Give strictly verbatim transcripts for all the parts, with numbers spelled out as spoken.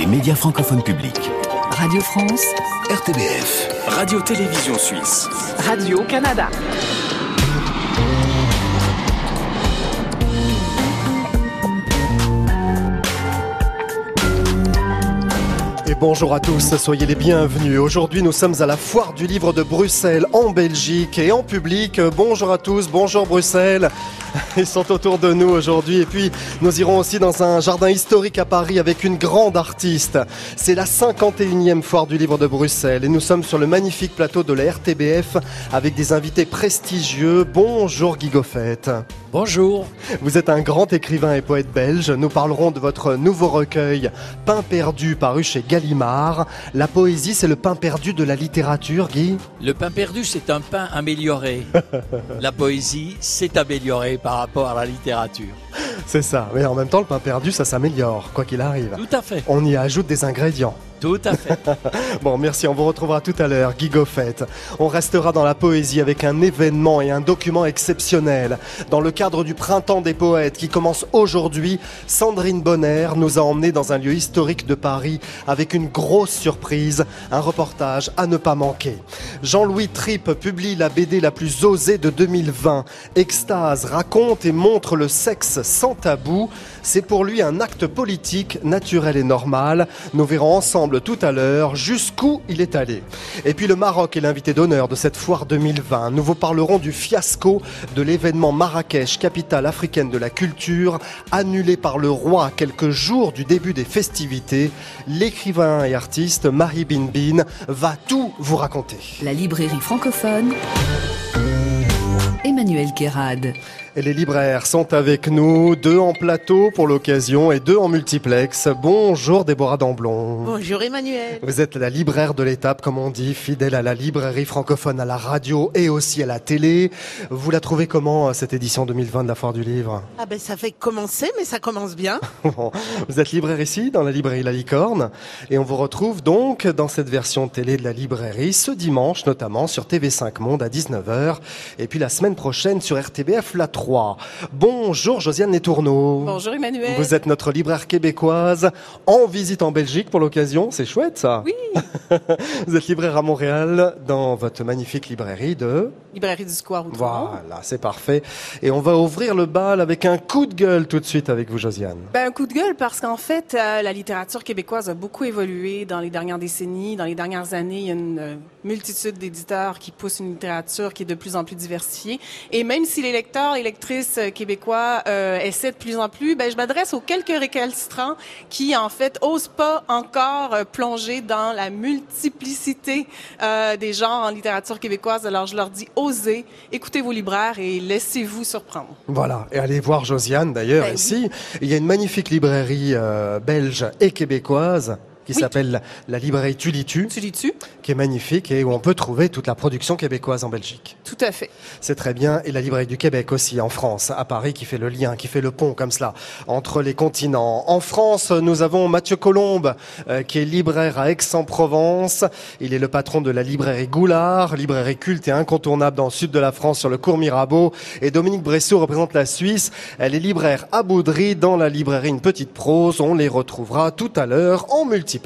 médias francophones publics. Radio France, R T B F, Radio-Télévision Suisse, Radio-Canada. Et bonjour à tous, soyez les bienvenus. Aujourd'hui, nous sommes à la Foire du Livre de Bruxelles, en Belgique et en public. Bonjour à tous, bonjour Bruxelles. Ils sont autour de nous aujourd'hui. Et puis, nous irons aussi dans un jardin historique à Paris avec une grande artiste. C'est la cinquante et unième Foire du Livre de Bruxelles. Et nous sommes sur le magnifique plateau de la R T B F avec des invités prestigieux. Bonjour Guy Goffet. Bonjour. Vous êtes un grand écrivain et poète belge. Nous parlerons de votre nouveau recueil, Pain perdu, paru chez Gallimard. La poésie, c'est le pain perdu de la littérature, Guy ? Le pain perdu, c'est un pain amélioré. La poésie, c'est amélioré par rapport à la littérature. C'est ça, mais en même temps, le pain perdu, ça s'améliore, quoi qu'il arrive. Tout à fait. On y ajoute des ingrédients. Tout à fait. Bon, merci, on vous retrouvera tout à l'heure, Guy Goffet. On restera dans la poésie avec un événement et un document exceptionnel. Dans le cadre du Printemps des Poètes qui commence aujourd'hui, Sandrine Bonner nous a emmenés dans un lieu historique de Paris avec une grosse surprise, un reportage à ne pas manquer. Jean-Louis Tripp publie la B D la plus osée de deux mille vingt. Extase raconte et montre le sexe sans tabou. C'est pour lui un acte politique, naturel et normal. Nous verrons ensemble tout à l'heure jusqu'où il est allé. Et puis le Maroc est l'invité d'honneur de cette foire deux mille vingt. Nous vous parlerons du fiasco de l'événement Marrakech, capitale africaine de la culture, annulé par le roi quelques jours du début des festivités. L'écrivain et artiste Mahi Bin Bin va tout vous raconter. La librairie francophone, Emmanuel Kérad. Et les libraires sont avec nous, deux en plateau pour l'occasion et deux en multiplex. Bonjour Déborah Damblon. Bonjour Emmanuel. Vous êtes la libraire de l'étape, comme on dit, fidèle à la librairie francophone, à la radio et aussi à la télé. Vous la trouvez comment, cette édition deux mille vingt de la Foire du Livre ? Ah ben ça fait commencer, mais ça commence bien. Bon, vous êtes libraire ici, dans la librairie La Licorne, et on vous retrouve donc dans cette version télé de la librairie, ce dimanche notamment sur T V cinq Monde à dix-neuf heures, et puis la semaine prochaine sur R T B F La trois. Bonjour Josiane Letourneau. Bonjour Emmanuel. Vous êtes notre libraire québécoise en visite en Belgique pour l'occasion, c'est chouette ça. Oui. Vous êtes libraire à Montréal dans votre magnifique librairie de... Librairie du Square Outremont. Voilà, c'est parfait. Et on va ouvrir le bal avec un coup de gueule tout de suite avec vous Josiane. Ben, un coup de gueule parce qu'en fait, euh, la littérature québécoise a beaucoup évolué dans les dernières décennies. Dans les dernières années, il y a une euh, multitude d'éditeurs qui poussent une littérature qui est de plus en plus diversifiée. Et même si les lecteurs et lectrices québécois euh, essaient de plus en plus, ben, je m'adresse aux quelques récalcitrants qui, en fait, osent pas encore euh, plonger dans la multiplicité euh, des genres en littérature québécoise. Alors, je leur dis, osez, écoutez vos libraires et laissez-vous surprendre. Voilà, et allez voir Josiane d'ailleurs ben, ici. Oui. Il y a une magnifique librairie euh, belge et québécoise qui oui. s'appelle la librairie Tulitu, Tulitu, qui est magnifique et où on peut trouver toute la production québécoise en Belgique. Tout à fait. C'est très bien. Et la librairie du Québec aussi, en France, à Paris, qui fait le lien, qui fait le pont comme cela entre les continents. En France, nous avons Mathieu Colombe, euh, qui est libraire à Aix-en-Provence. Il est le patron de la librairie Goulard, librairie culte et incontournable dans le sud de la France, sur le cours Mirabeau. Et Dominique Bressot représente la Suisse. Elle est libraire à Boudry, dans la librairie Une Petite Prose. On les retrouvera tout à l'heure en multiplex.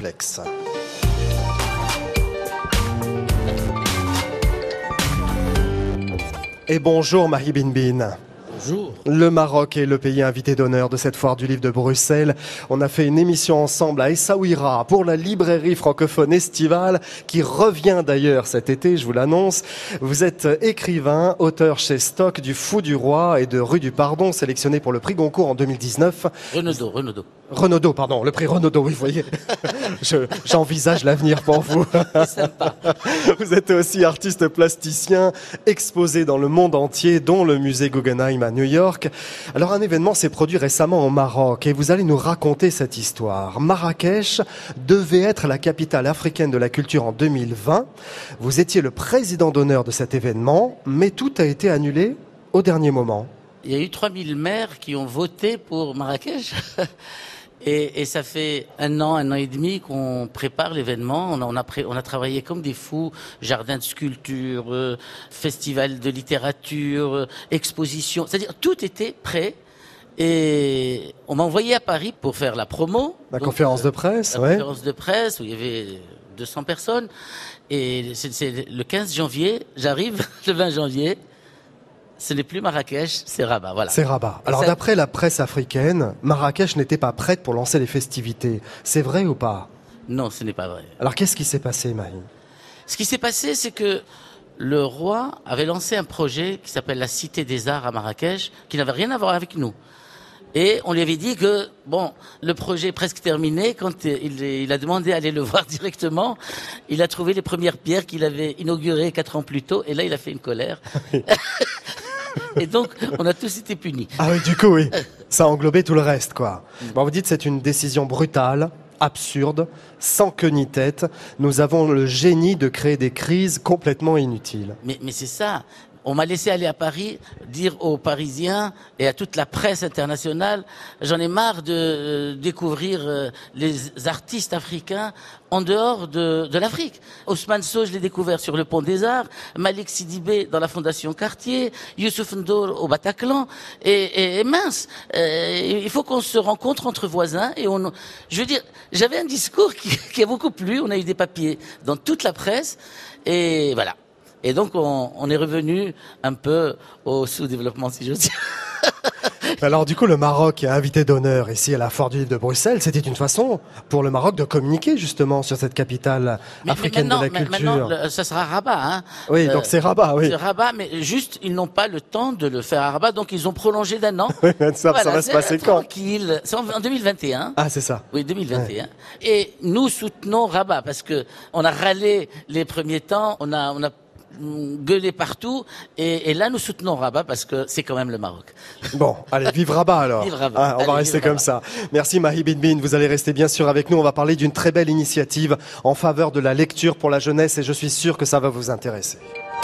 Et bonjour Mahi Bin Bin. Bonjour. Le Maroc est le pays invité d'honneur de cette foire du livre de Bruxelles. On a fait une émission ensemble à Essaouira pour la librairie francophone estivale qui revient d'ailleurs cet été, je vous l'annonce. Vous êtes écrivain, auteur chez Stock du Fou du Roi et de Rue du Pardon, sélectionné pour le prix Goncourt en deux mille dix-neuf. Renaudot, Renaudot. Renaudot, pardon, le prix Renaudot, oui, vous voyez. Je, j'envisage l'avenir pour vous. Sympa. Vous êtes aussi artiste plasticien, exposé dans le monde entier, dont le musée Guggenheim à New York. Alors un événement s'est produit récemment au Maroc et vous allez nous raconter cette histoire. Marrakech devait être la capitale africaine de la culture en deux mille vingt. Vous étiez le président d'honneur de cet événement, mais tout a été annulé au dernier moment. Il y a eu trois mille maires qui ont voté pour Marrakech. Et, et ça fait un an, un an et demi qu'on prépare l'événement. On a, on a, pré, on a travaillé comme des fous, jardin de sculpture, euh, festival de littérature, euh, exposition. C'est-à-dire tout était prêt. Et on m'a envoyé à Paris pour faire la promo. La Donc, conférence euh, de presse, La ouais. conférence de presse où il y avait deux cents personnes. Et c'est, c'est le quinze janvier, j'arrive le vingt janvier. Ce n'est plus Marrakech, c'est Rabat, voilà. C'est Rabat. Alors ça... d'après la presse africaine, Marrakech n'était pas prête pour lancer les festivités. C'est vrai ou pas? Non, ce n'est pas vrai. Alors qu'est-ce qui s'est passé, Marie? Ce qui s'est passé, c'est que le roi avait lancé un projet qui s'appelle la Cité des Arts à Marrakech, qui n'avait rien à voir avec nous. Et on lui avait dit que, bon, le projet est presque terminé. Quand il, il a demandé à aller le voir directement, il a trouvé les premières pierres qu'il avait inaugurées quatre ans plus tôt. Et là, il a fait une colère. Et donc, on a tous été punis. Ah oui, du coup, oui. Ça a englobé tout le reste, quoi. Bon, vous dites que c'est une décision brutale, absurde, sans queue ni tête. Nous avons le génie de créer des crises complètement inutiles. Mais, mais c'est ça. On m'a laissé aller à Paris, dire aux Parisiens et à toute la presse internationale, j'en ai marre de euh, découvrir euh, les artistes africains en dehors de, de l'Afrique. Ousmane Sow, je l'ai découvert sur le Pont des Arts, Malik Sidibé dans la Fondation Cartier, Youssouf N'Dour au Bataclan, et, et, et mince, euh, il faut qu'on se rencontre entre voisins. Et on, je veux dire, j'avais un discours qui, qui a beaucoup plu, on a eu des papiers dans toute la presse, et voilà. Et donc, on, on est revenu un peu au sous-développement, si j'ose dire. Alors du coup, le Maroc est invité d'honneur ici à la Foire du Livre de Bruxelles. C'était une façon pour le Maroc de communiquer justement sur cette capitale mais, africaine mais de la culture. Maintenant, le, ça sera Rabat. Hein. Oui, donc euh, c'est Rabat, oui. C'est Rabat, mais juste, ils n'ont pas le temps de le faire à Rabat, donc ils ont prolongé d'un an. ça, voilà, ça va se passer quand? Tranquille. C'est en, en deux mille vingt et un. Ah, c'est ça. Oui, deux mille vingt et un. Ouais. Et nous soutenons Rabat parce que on a râlé les premiers temps, on a, on a gueuler partout et, et là nous soutenons Rabat parce que c'est quand même le Maroc. Bon, allez, vive Rabat alors. Vive Rabat. Ah, on allez, va rester comme ça. Merci Mahi Binbin, vous allez rester bien sûr avec nous. On va parler d'une très belle initiative en faveur de la lecture pour la jeunesse et je suis sûr que ça va vous intéresser.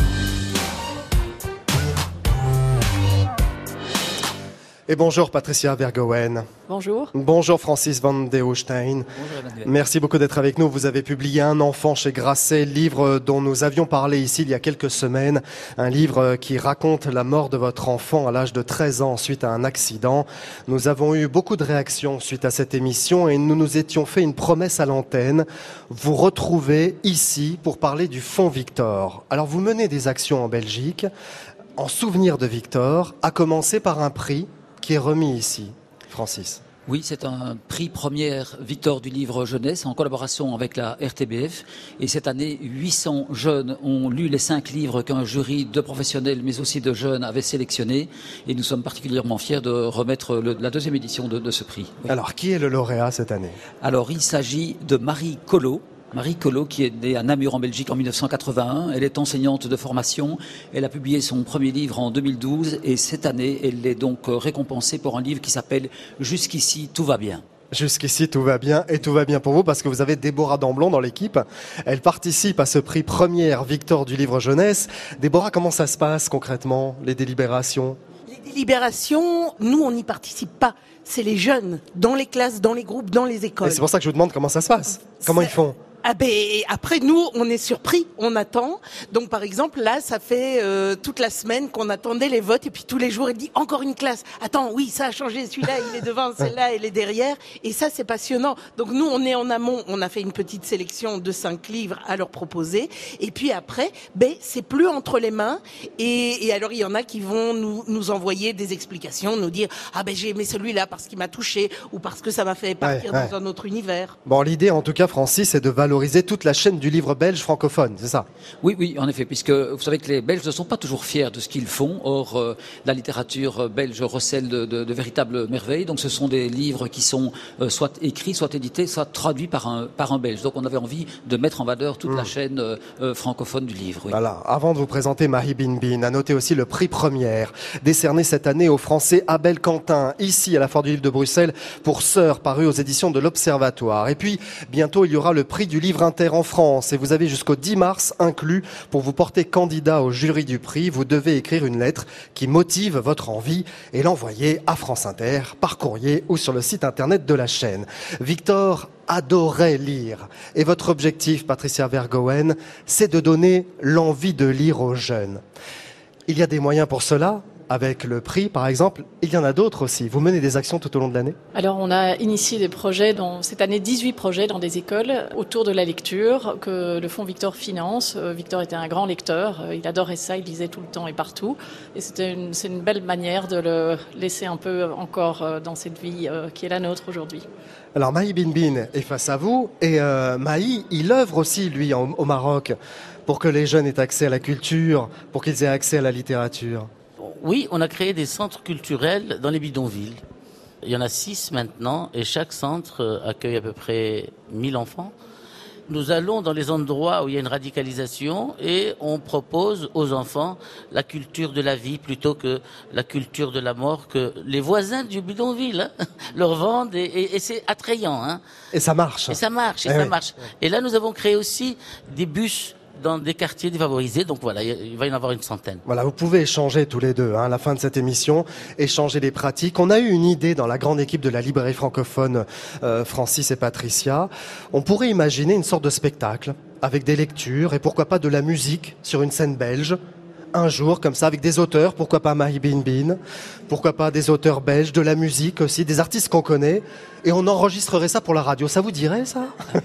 Et bonjour Patricia Vergoen. Bonjour. Bonjour Francis van de Hoostein. Bonjour Emmanuel. Merci beaucoup d'être avec nous. Vous avez publié Un enfant chez Grasset, livre dont nous avions parlé ici il y a quelques semaines. Un livre qui raconte la mort de votre enfant à l'âge de treize ans suite à un accident. Nous avons eu beaucoup de réactions suite à cette émission et nous nous étions fait une promesse à l'antenne. Vous retrouvez ici pour parler du Fonds Victor. Alors vous menez des actions en Belgique en souvenir de Victor, à commencer par un prix qui est remis ici. Francis. Oui, c'est un prix première Victor du livre jeunesse en collaboration avec la R T B F. Et cette année, huit cents jeunes ont lu les cinq livres qu'un jury de professionnels, mais aussi de jeunes, avait sélectionnés. Et nous sommes particulièrement fiers de remettre le, la deuxième édition de, de ce prix. Oui. Alors, qui est le lauréat cette année? Alors, il s'agit de Marie Collot. Marie Collot, qui est née à Namur en Belgique en mille neuf cent quatre-vingt-un. Elle est enseignante de formation. Elle a publié son premier livre en deux mille douze et cette année, elle est donc récompensée pour un livre qui s'appelle « Jusqu'ici, tout va bien ». Jusqu'ici, tout va bien et tout va bien pour vous parce que vous avez Déborah Damblon dans l'équipe. Elle participe à ce prix première Victor du livre jeunesse. Déborah, comment ça se passe concrètement, les délibérations? Les délibérations, nous, on n'y participe pas. C'est les jeunes, dans les classes, dans les groupes, dans les écoles. Et c'est pour ça que je vous demande comment ça se passe. Comment c'est... ils font? Ah ben après nous on est surpris, on attend. Donc par exemple là ça fait euh, toute la semaine qu'on attendait les votes et puis tous les jours il dit encore une classe. Attends oui ça a changé, celui-là il est devant, celle-là elle est derrière et ça c'est passionnant. Donc nous on est en amont, on a fait une petite sélection de cinq livres à leur proposer et puis après ben c'est plus entre les mains et, et alors il y en a qui vont nous nous envoyer des explications, nous dire ah ben j'ai aimé celui-là parce qu'il m'a touché ou parce que ça m'a fait partir ouais, ouais. dans un autre univers. Bon l'idée en tout cas Francis c'est de valoriser toute la chaîne du livre belge francophone, c'est ça? Oui, oui, en effet, puisque vous savez que les Belges ne sont pas toujours fiers de ce qu'ils font. Or, euh, la littérature belge recèle de, de, de véritables merveilles. Donc, ce sont des livres qui sont euh, soit écrits, soit édités, soit traduits par un, par un Belge. Donc, on avait envie de mettre en valeur toute mmh. la chaîne euh, euh, francophone du livre. Oui. Voilà. Avant de vous présenter Mahi Binbin, à noter aussi le prix première, décerné cette année au Français Abel Quentin, ici à la Foire du Livre de Bruxelles, pour Sœurs, paru aux éditions de l'Observatoire. Et puis, bientôt, il y aura le prix du livre inter en France et vous avez jusqu'au dix mars inclus pour vous porter candidat au jury du prix. Vous devez écrire une lettre qui motive votre envie et l'envoyer à France Inter par courrier ou sur le site internet de la chaîne. Victor adorait lire et votre objectif, Patricia Vergoen, c'est de donner l'envie de lire aux jeunes. Il y a des moyens pour cela. avec le prix, par exemple. Il y en a d'autres aussi. Vous menez des actions tout au long de l'année? Alors, on a initié des projets, dans, cette année, dix-huit projets dans des écoles autour de la lecture que le Fonds Victor finance. Victor était un grand lecteur. Il adorait ça. Il lisait tout le temps et partout. Et c'était une, c'est une belle manière de le laisser un peu encore dans cette vie qui est la nôtre aujourd'hui. Alors, Mahi Binbin est face à vous. Et euh, Mahi, il œuvre aussi, lui, en, au Maroc, pour que les jeunes aient accès à la culture, pour qu'ils aient accès à la littérature. Oui, on a créé des centres culturels dans les bidonvilles. Il y en a six maintenant et chaque centre accueille à peu près mille enfants. Nous allons dans les endroits où il y a une radicalisation et on propose aux enfants la culture de la vie plutôt que la culture de la mort que les voisins du bidonville hein, leur vendent et, et, et c'est attrayant. Hein. Et ça marche. Et ça marche, et eh ça oui. marche. Et là, nous avons créé aussi des bus dans des quartiers défavorisés. Donc voilà, il va y en avoir une centaine. Voilà, vous pouvez échanger tous les deux hein, à la fin de cette émission, échanger les pratiques. On a eu une idée dans la grande équipe de la librairie francophone euh, Francis et Patricia. On pourrait imaginer une sorte de spectacle avec des lectures et pourquoi pas de la musique sur une scène belge. Un jour, comme ça, avec des auteurs, pourquoi pas Mahi Binbin, pourquoi pas des auteurs belges, de la musique aussi, des artistes qu'on connaît, et on enregistrerait ça pour la radio. Ça vous dirait, ça?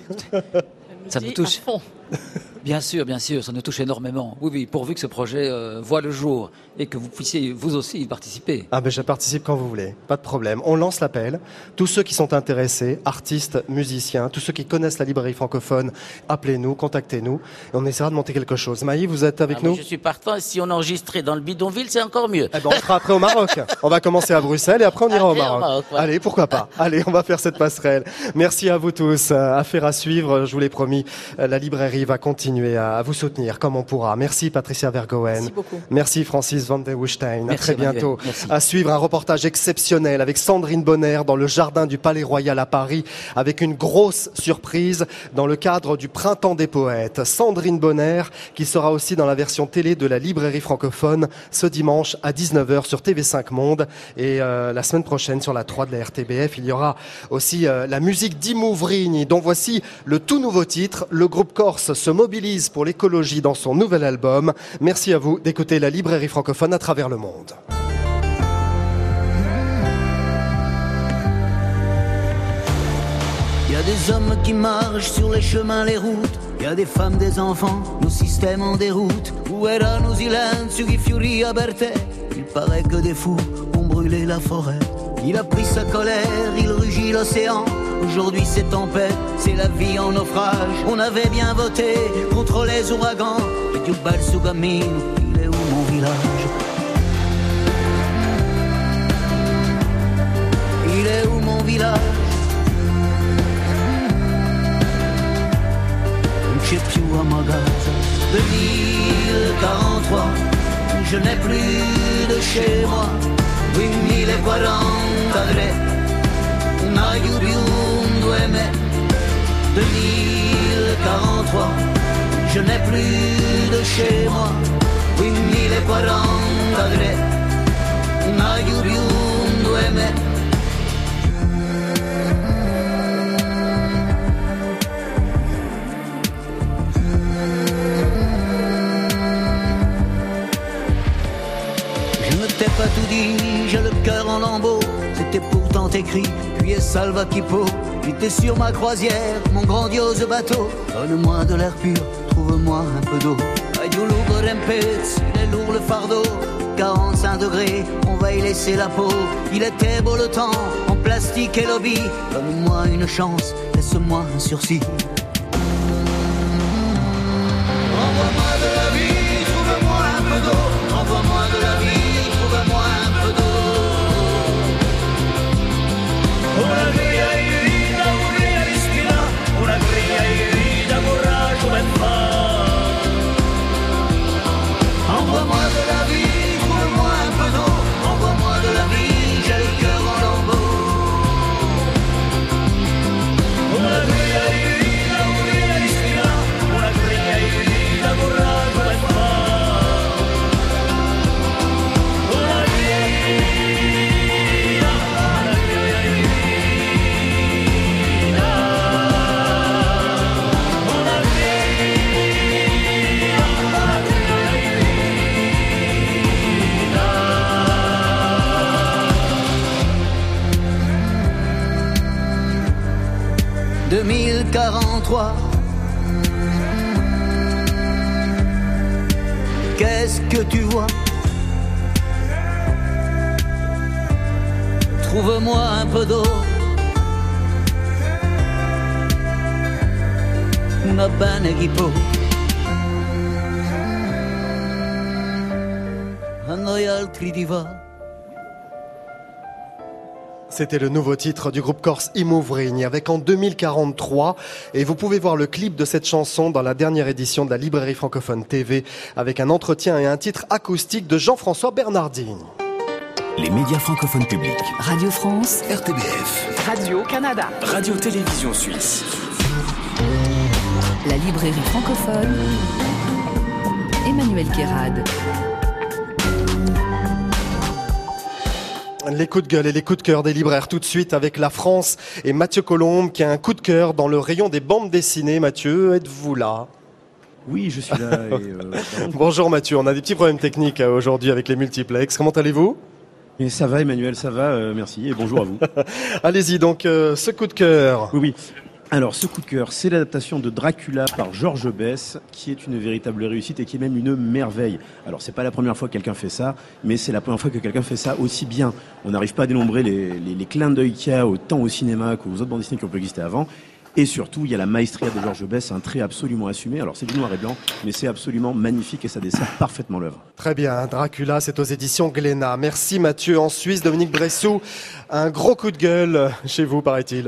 Ça nous touche. Bien sûr, bien sûr, ça nous touche énormément. Oui, oui, pourvu que ce projet euh, voit le jour et que vous puissiez vous aussi y participer. Ah ben je participe quand vous voulez, pas de problème. On lance l'appel. Tous ceux qui sont intéressés, artistes, musiciens, tous ceux qui connaissent la librairie francophone, appelez-nous, contactez-nous et on essaiera de monter quelque chose. Mahi, vous êtes avec ah, nous? Je suis partant. Si on enregistrait dans le bidonville, c'est encore mieux. Eh ben, on sera après au Maroc. On va commencer à Bruxelles et après on ira Après, au Maroc. au Maroc, ouais. Allez, pourquoi pas. Allez, on va faire cette passerelle. Merci à vous tous. Affaire à suivre, je vous l'ai promis. La librairie va continuer à vous soutenir comme on pourra. Merci Patricia Vergoen. Merci beaucoup. Merci Francis van der Woestijn. À très Manuel. bientôt. Merci. À suivre un reportage exceptionnel avec Sandrine Bonner dans le jardin du Palais Royal à Paris avec une grosse surprise dans le cadre du Printemps des Poètes. Sandrine Bonner qui sera aussi dans la version télé de la librairie francophone ce dimanche à dix-neuf heures sur T V cinq Monde et euh, la semaine prochaine sur la trois de la R T B F. Il y aura aussi euh, la musique d'Imouvrini dont voici le tout nouveau titre. Le groupe corse se mobilise pour l'écologie dans son nouvel album. Merci à vous d'écouter la librairie francophone à travers le monde. Il y a des hommes qui marchent sur les chemins, les routes. Il y a des femmes, des enfants, nos systèmes en déroute. Où erano silenzio chi fiorì aperte. Il paraît que des fous ont brûlé la forêt. Il a pris sa colère, il rugit l'océan. Aujourd'hui c'est tempête, c'est la vie en naufrage. On avait bien voté contre les ouragans. Et Dieu bal su cammino, il est où mon village? Il est où mon village? Non c'è più a Magaza. deux mille quarante-trois, je n'ai plus de chez moi. huit mille quarante-tre, un aglio più un due me. deux mille quarante-trois, je n'ai plus de chez moi. huit mille quarante-tre, un aglio più un due me. Pas tout dit, j'ai le cœur en lambeaux. C'était pourtant écrit, puis est Salva Kipo. J'étais sur ma croisière, mon grandiose bateau. Donne-moi de l'air pur, trouve-moi un peu d'eau. Aïdou lourd rempez, il est lourd le fardeau. quarante-cinq degrés, on va y laisser la peau. Il était beau le temps, en plastique et lobby. Donne-moi une chance, laisse-moi un sursis. Envoie-moi de la vie, trouve-moi un peu d'eau. Envoie-moi de la vie. Trouve-moi un peu d'eau. Una griglia di vita, un'ira di spina, una griglia di vita, coraggio ben fa. Envoie-moi de la vie, trouve-moi un peu d'eau. Envoie-moi de la vie, j'ai le cœur en lambeaux. Una griglia di vita, deux mille quarante-trois. Qu'est-ce que tu vois? Trouve-moi un peu d'eau. Va bene chi può. A noi altri ti va. C'était le nouveau titre du groupe corse I Mouvrigne avec En deux mille quarante-trois et vous pouvez voir le clip de cette chanson dans la dernière édition de la Librairie francophone T V avec un entretien et un titre acoustique de Jean-François Bernardine. Les médias francophones publics. Radio France, R T B F. Radio-Canada. Radio-Télévision Suisse. La librairie francophone, Emmanuel Guérard. Les coups de gueule et les coups de cœur des libraires tout de suite avec La France et Mathieu Colombe qui a un coup de cœur dans le rayon des bandes dessinées. Mathieu, êtes-vous là? Oui, je suis là. Et euh, Bonjour Mathieu, on a des petits problèmes techniques aujourd'hui avec les multiplex. Comment allez-vous? Et ça va Emmanuel, ça va, euh, merci et bonjour à vous. Allez-y donc, euh, ce coup de cœur. Oui, oui. Alors, ce coup de cœur, c'est l'adaptation de Dracula par Georges Besse, qui est une véritable réussite et qui est même une merveille. Alors, c'est pas la première fois que quelqu'un fait ça, mais c'est la première fois que quelqu'un fait ça aussi bien. On n'arrive pas à dénombrer les, les, les clins d'œil qu'il y a autant au cinéma qu'aux autres bandes dessinées qui ont pu exister avant. Et surtout, il y a la maestria de Georges Besse, un trait absolument assumé. Alors, c'est du noir et blanc, mais c'est absolument magnifique et ça dessert parfaitement l'œuvre. Très bien, Dracula, c'est aux éditions Glénat. Merci Mathieu. En Suisse, Dominique Bressou, un gros coup de gueule chez vous, paraît-il.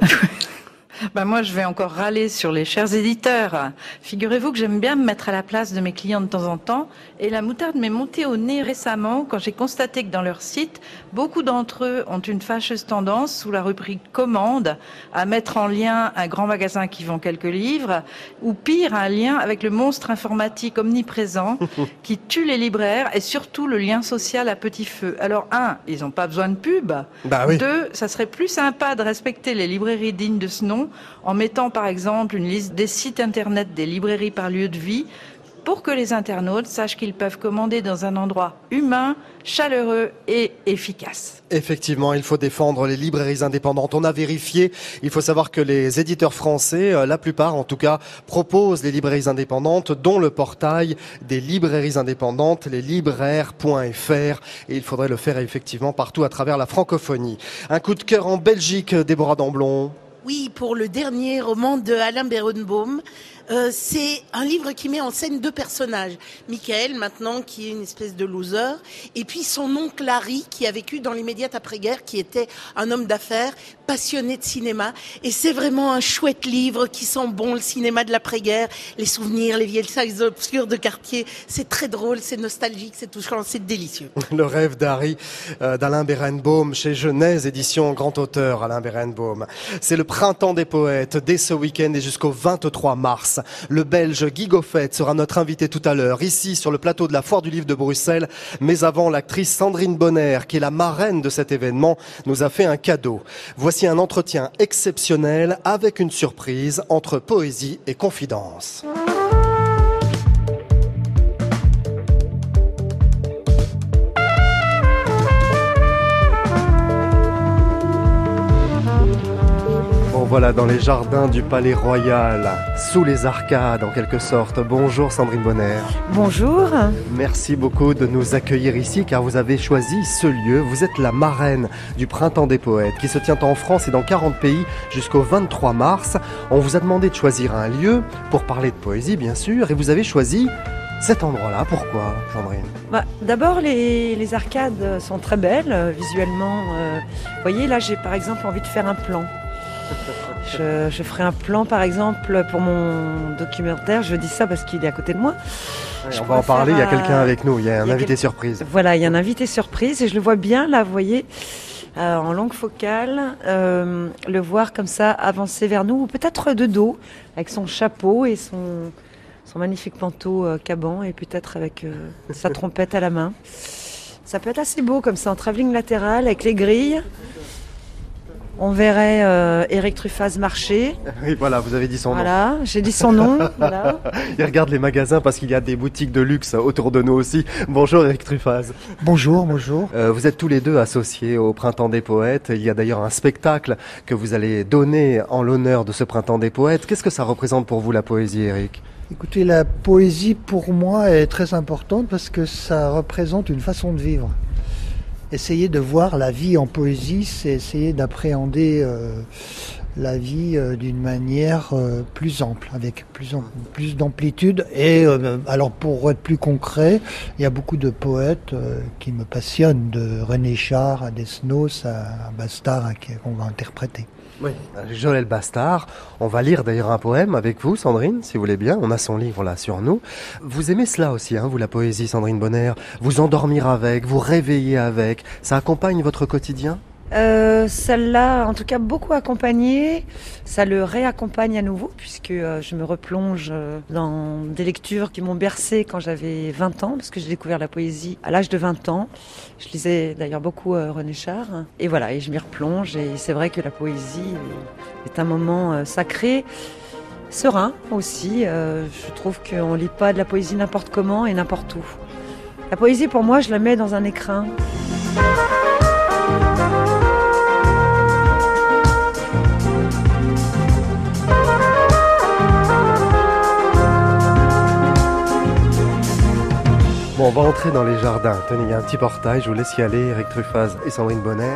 Ben moi, je vais encore râler sur les chers éditeurs. Figurez-vous que j'aime bien me mettre à la place de mes clients de temps en temps. Et la moutarde m'est montée au nez récemment quand j'ai constaté que dans leur site, beaucoup d'entre eux ont une fâcheuse tendance, sous la rubrique commande, à mettre en lien un grand magasin qui vend quelques livres, ou pire, un lien avec le monstre informatique omniprésent qui tue les libraires et surtout le lien social à petit feu. Alors, un, ils n'ont pas besoin de pub. Bah oui. Deux, ça serait plus sympa de respecter les librairies dignes de ce nom en mettant par exemple une liste des sites internet des librairies par lieu de vie pour que les internautes sachent qu'ils peuvent commander dans un endroit humain, chaleureux et efficace. Effectivement, il faut défendre les librairies indépendantes. On a vérifié, il faut savoir que les éditeurs français, la plupart en tout cas, proposent les librairies indépendantes, dont le portail des librairies indépendantes, les libraires point f r, et il faudrait le faire effectivement partout à travers la francophonie. Un coup de cœur en Belgique, Déborah Damblon. Oui, pour le dernier roman de Alain Berenbaum. Euh, c'est un livre qui met en scène deux personnages. Michael, maintenant, qui est une espèce de loser, et puis son oncle Harry, qui a vécu dans l'immédiate après-guerre, qui était un homme d'affaires, passionné de cinéma. Et c'est vraiment un chouette livre qui sent bon le cinéma de l'après-guerre, les souvenirs, les vieilles salles obscures de quartier. C'est très drôle, c'est nostalgique, c'est touchant, c'est délicieux. Le rêve d'Harry, euh, d'Alain Berenbaum, chez Genèse, édition grand auteur, Alain Berenbaum. C'est le printemps des poètes, dès ce week-end et jusqu'au vingt-trois mars. Le Belge Guy Goffet sera notre invité tout à l'heure, ici sur le plateau de la Foire du Livre de Bruxelles. Mais avant, l'actrice Sandrine Bonner, qui est la marraine de cet événement, nous a fait un cadeau. Voici un entretien exceptionnel avec une surprise entre poésie et confidence. Voilà, dans les jardins du Palais Royal, sous les arcades en quelque sorte. Bonjour Sandrine Bonner. Bonjour. Merci beaucoup de nous accueillir ici car vous avez choisi ce lieu. Vous êtes la marraine du Printemps des Poètes qui se tient en France et dans quarante pays jusqu'au vingt-trois mars. On vous a demandé de choisir un lieu pour parler de poésie bien sûr et vous avez choisi cet endroit-là. Pourquoi, Sandrine? Bah, d'abord, les, les arcades sont très belles euh, visuellement. Euh, vous voyez, là j'ai par exemple envie de faire un plan. Je, je ferai un plan par exemple pour mon documentaire, je dis ça parce qu'il est à côté de moi. Ouais, on va en parler, il y a quelqu'un avec nous, il y a un il y a invité quel... surprise. Voilà, il y a un invité surprise et je le vois bien là, vous voyez, euh, en longue focale, euh, le voir comme ça avancer vers nous, ou peut-être de dos, avec son chapeau et son, son magnifique manteau euh, caban et peut-être avec euh, sa trompette à la main. Ça peut être assez beau comme ça, en travelling latéral avec les grilles. On verrait euh, Éric Truffaz marcher. Oui, voilà, vous avez dit son voilà, nom. Voilà, j'ai dit son nom. Voilà. Il regarde les magasins parce qu'il y a des boutiques de luxe autour de nous aussi. Bonjour Éric Truffaz. Bonjour, bonjour. Euh, vous êtes tous les deux associés au Printemps des Poètes. Il y a d'ailleurs un spectacle que vous allez donner en l'honneur de ce Printemps des Poètes. Qu'est-ce que ça représente pour vous la poésie, Éric ? Écoutez, la poésie pour moi est très importante parce que ça représente une façon de vivre. Essayer de voir la vie en poésie, c'est essayer d'appréhender euh, la vie euh, d'une manière euh, plus ample, avec plus, en, plus d'amplitude. Et euh, alors pour être plus concret, il y a beaucoup de poètes euh, qui me passionnent, de René Char à Desnos à Bastard à, qu'on va interpréter. Oui, Joël Bastard. On va lire d'ailleurs un poème avec vous, Sandrine, si vous voulez bien. On a son livre là sur nous. Vous aimez cela aussi, hein, vous, la poésie, Sandrine Bonner. Vous endormir avec, vous réveiller avec. Ça accompagne votre quotidien ? Euh, ça l'a en tout cas beaucoup accompagné, ça le réaccompagne à nouveau puisque euh, je me replonge euh, dans des lectures qui m'ont bercé quand j'avais vingt ans, parce que j'ai découvert la poésie à l'âge de vingt ans. Je lisais d'ailleurs beaucoup euh, René Char et voilà, et je m'y replonge et c'est vrai que la poésie est un moment euh, sacré, serein aussi. Euh, je trouve qu'on lit pas de la poésie n'importe comment et n'importe où. La poésie pour moi je la mets dans un écrin. Bon, on va entrer dans les jardins. Tenez, il y a un petit portail, je vous laisse y aller, Éric Truffaz et Sandrine Bonner.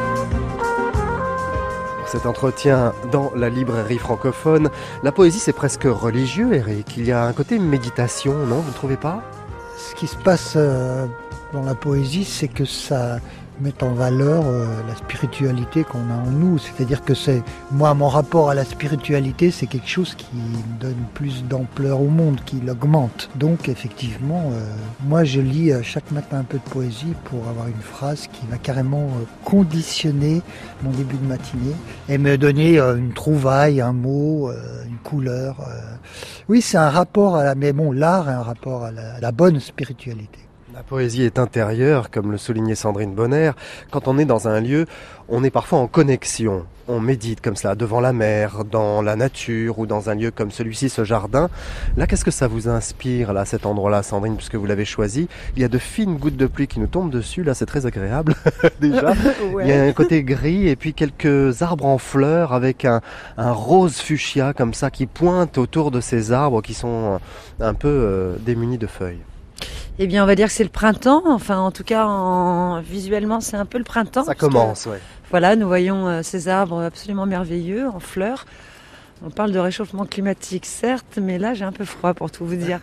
Pour cet entretien dans la librairie francophone, la poésie c'est presque religieux, Éric. Il y a un côté méditation, non ? Vous ne trouvez pas ? Ce qui se passe euh, dans la poésie, c'est que ça met en valeur euh, la spiritualité qu'on a en nous. C'est-à-dire que c'est, moi, mon rapport à la spiritualité, c'est quelque chose qui donne plus d'ampleur au monde, qui l'augmente. Donc, effectivement, euh, moi, je lis euh, chaque matin un peu de poésie pour avoir une phrase qui va carrément euh, conditionner mon début de matinée et me donner euh, une trouvaille, un mot, euh, une couleur. Euh. Oui, c'est un rapport à la... Mais bon, l'art est un rapport à la, à la bonne spiritualité. La poésie est intérieure, comme le soulignait Sandrine Bonner. Quand on est dans un lieu, on est parfois en connexion. On médite comme cela, devant la mer, dans la nature ou dans un lieu comme celui-ci, ce jardin. Là, qu'est-ce que ça vous inspire, là, cet endroit-là, Sandrine, puisque vous l'avez choisi ? Il y a de fines gouttes de pluie qui nous tombent dessus. Là, c'est très agréable, déjà. Ouais. Il y a un côté gris et puis quelques arbres en fleurs avec un, un rose fuchsia comme ça qui pointe autour de ces arbres qui sont un peu euh, démunis de feuilles. Eh bien, on va dire que c'est le printemps. Enfin, en tout cas, en... visuellement, c'est un peu le printemps. Ça commence, oui. Voilà, nous voyons euh, ces arbres absolument merveilleux, en fleurs. On parle de réchauffement climatique, certes, mais là, j'ai un peu froid, pour tout vous dire.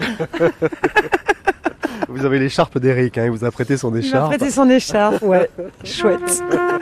Vous avez l'écharpe d'Éric, hein, il vous a prêté son écharpe. Il m'a prêté son écharpe, ouais. Chouette.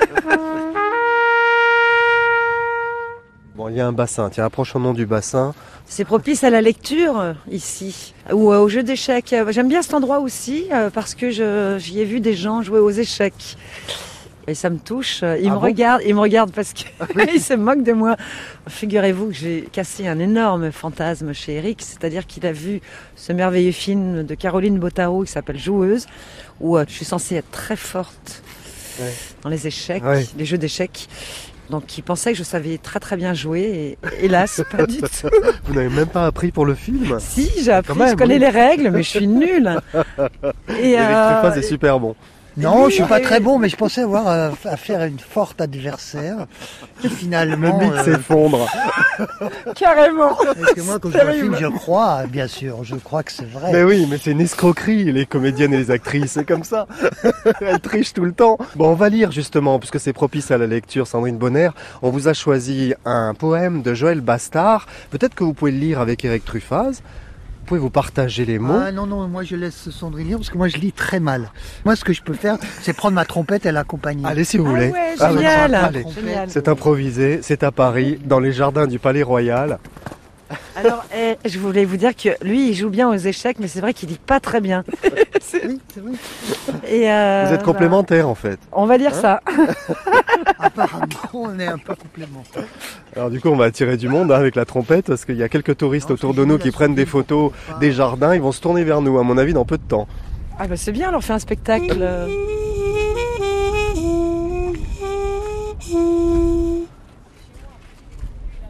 Bon, il y a un bassin. Tiens, approchons-nous du bassin. C'est propice à la lecture, ici, ou euh, au jeu d'échecs. J'aime bien cet endroit aussi, euh, parce que je, j'y ai vu des gens jouer aux échecs. Et ça me touche. Ils ah me bon regardent, ils me regardent parce qu'ils se moquent de moi. Figurez-vous que j'ai cassé un énorme fantasme chez Éric, c'est-à-dire qu'il a vu ce merveilleux film de Caroline Bottaro qui s'appelle Joueuse, où euh, je suis censée être très forte ouais. dans les échecs, ouais. les jeux d'échecs. Donc il pensait que je savais très très bien jouer et hélas pas du tout. Vous n'avez même pas appris pour le film ? Si, j'ai appris, même, je connais oui. les règles mais je suis nulle. Et Éric euh... Truffaz est super bon. Non, je suis pas très bon, mais je pensais avoir euh, affaire à une forte adversaire. Et finalement, le mythe euh... s'effondre. Carrément. Parce que moi, quand je vois un film, je crois, bien sûr, je crois que c'est vrai. Mais oui, mais c'est une escroquerie, les comédiennes et les actrices, c'est comme ça. Elles trichent tout le temps. Bon, on va lire justement, puisque c'est propice à la lecture, Sandrine Bonner. On vous a choisi un poème de Joël Bastard. Peut-être que vous pouvez le lire avec Éric Truffaz. Vous pouvez vous partager les mots. Ah non, non, moi je laisse Sandrine lire parce que moi je lis très mal. Moi ce que je peux faire, c'est prendre ma trompette et l'accompagner. Allez si vous voulez. Ah ouais, génial. Ah, allez. Génial. C'est improvisé, c'est à Paris, dans les jardins du Palais Royal. Alors, eh, je voulais vous dire que lui, il joue bien aux échecs, mais c'est vrai qu'il lit pas très bien. c'est... Oui, c'est vrai. Et euh, vous êtes complémentaires, bah, en fait. On va dire hein ça. Apparemment, on est un peu complémentaires. Alors du coup, on va attirer du monde hein, avec la trompette, parce qu'il y a quelques touristes non, autour de nous qui prennent des photos ah. des jardins. Ils vont se tourner vers nous, à mon avis, dans peu de temps. Ah bah c'est bien, on leur fait un spectacle.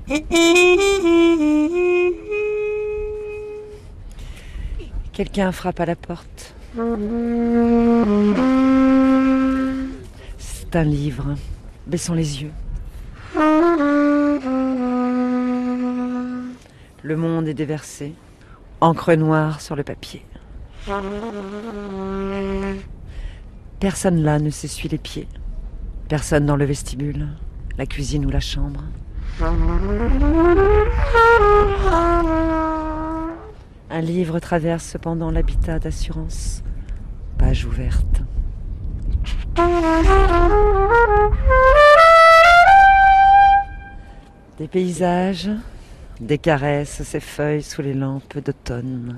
Quelqu'un frappe à la porte. C'est un livre. Baissons les yeux. Le monde est déversé. Encre noire sur le papier. Personne là ne s'essuie les pieds. Personne dans le vestibule, la cuisine ou la chambre. Un livre traverse cependant l'habitat d'assurance. Page ouverte. Des paysages, des caresses, ces feuilles sous les lampes d'automne.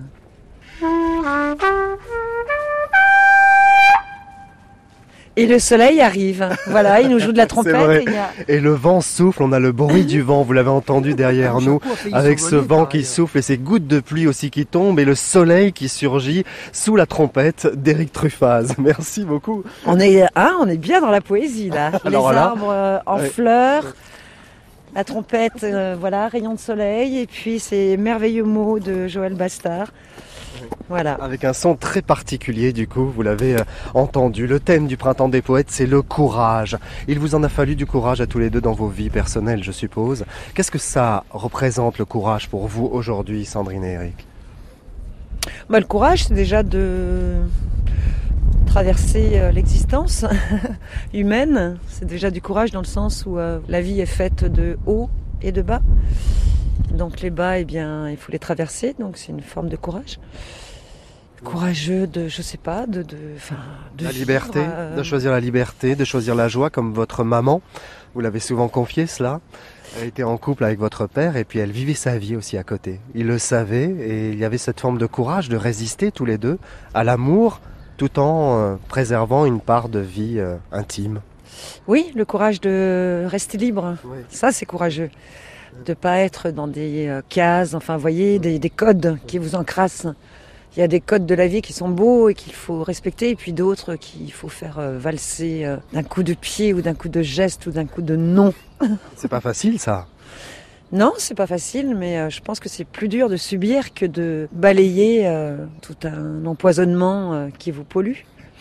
Et le soleil arrive. Voilà, il nous joue de la trompette. C'est vrai. Et, il y a... et le vent souffle, on a le bruit du vent, vous l'avez entendu derrière nous, avec ce vent qui souffle et ces gouttes de pluie aussi qui tombent et le soleil qui surgit sous la trompette d'Éric Truffaz. Merci beaucoup. On est, hein, on est bien dans la poésie là. Alors Les là, arbres euh, en ouais. fleurs, la trompette, euh, voilà, rayon de soleil, et puis ces merveilleux mots de Joël Bastard. Voilà. Avec un son très particulier du coup, vous l'avez euh, entendu. Le thème du Printemps des Poètes, c'est le courage. Il vous en a fallu du courage à tous les deux dans vos vies personnelles, je suppose. Qu'est-ce que ça représente le courage pour vous aujourd'hui, Sandrine et Éric ? Bah, le courage, c'est déjà de traverser euh, l'existence humaine. C'est déjà du courage dans le sens où euh, la vie est faite de haut et de bas. Donc les bas, eh bien, il faut les traverser, donc c'est une forme de courage. Courageux de, je sais pas, de... de, enfin, de la vivre, liberté, euh... de choisir la liberté, de choisir la joie, comme votre maman, vous l'avez souvent confié cela. Elle était en couple avec votre père et puis elle vivait sa vie aussi à côté. Il le savait et il y avait cette forme de courage de résister tous les deux à l'amour tout en euh, préservant une part de vie euh, intime. Oui, le courage de rester libre, oui. Ça c'est courageux. De ne pas être dans des euh, cases, enfin, vous voyez, des, des codes qui vous encrassent. Il y a des codes de la vie qui sont beaux et qu'il faut respecter, et puis d'autres qu'il faut faire euh, valser euh, d'un coup de pied ou d'un coup de geste ou d'un coup de non. C'est pas facile ça. Non, c'est pas facile, mais euh, je pense que c'est plus dur de subir que de balayer euh, tout un empoisonnement euh, qui vous pollue.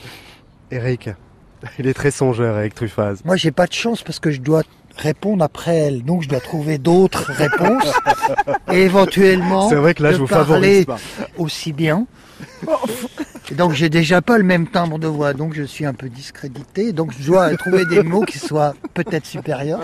Éric, il est très songeur avec Truffaz. Moi, j'ai pas de chance parce que je dois répondre après elle, donc je dois trouver d'autres réponses et éventuellement c'est vrai que là, de je vous parler favorise pas. Aussi bien. Et donc j'ai déjà pas le même timbre de voix, donc je suis un peu discrédité, donc je dois trouver des mots qui soient peut-être supérieurs.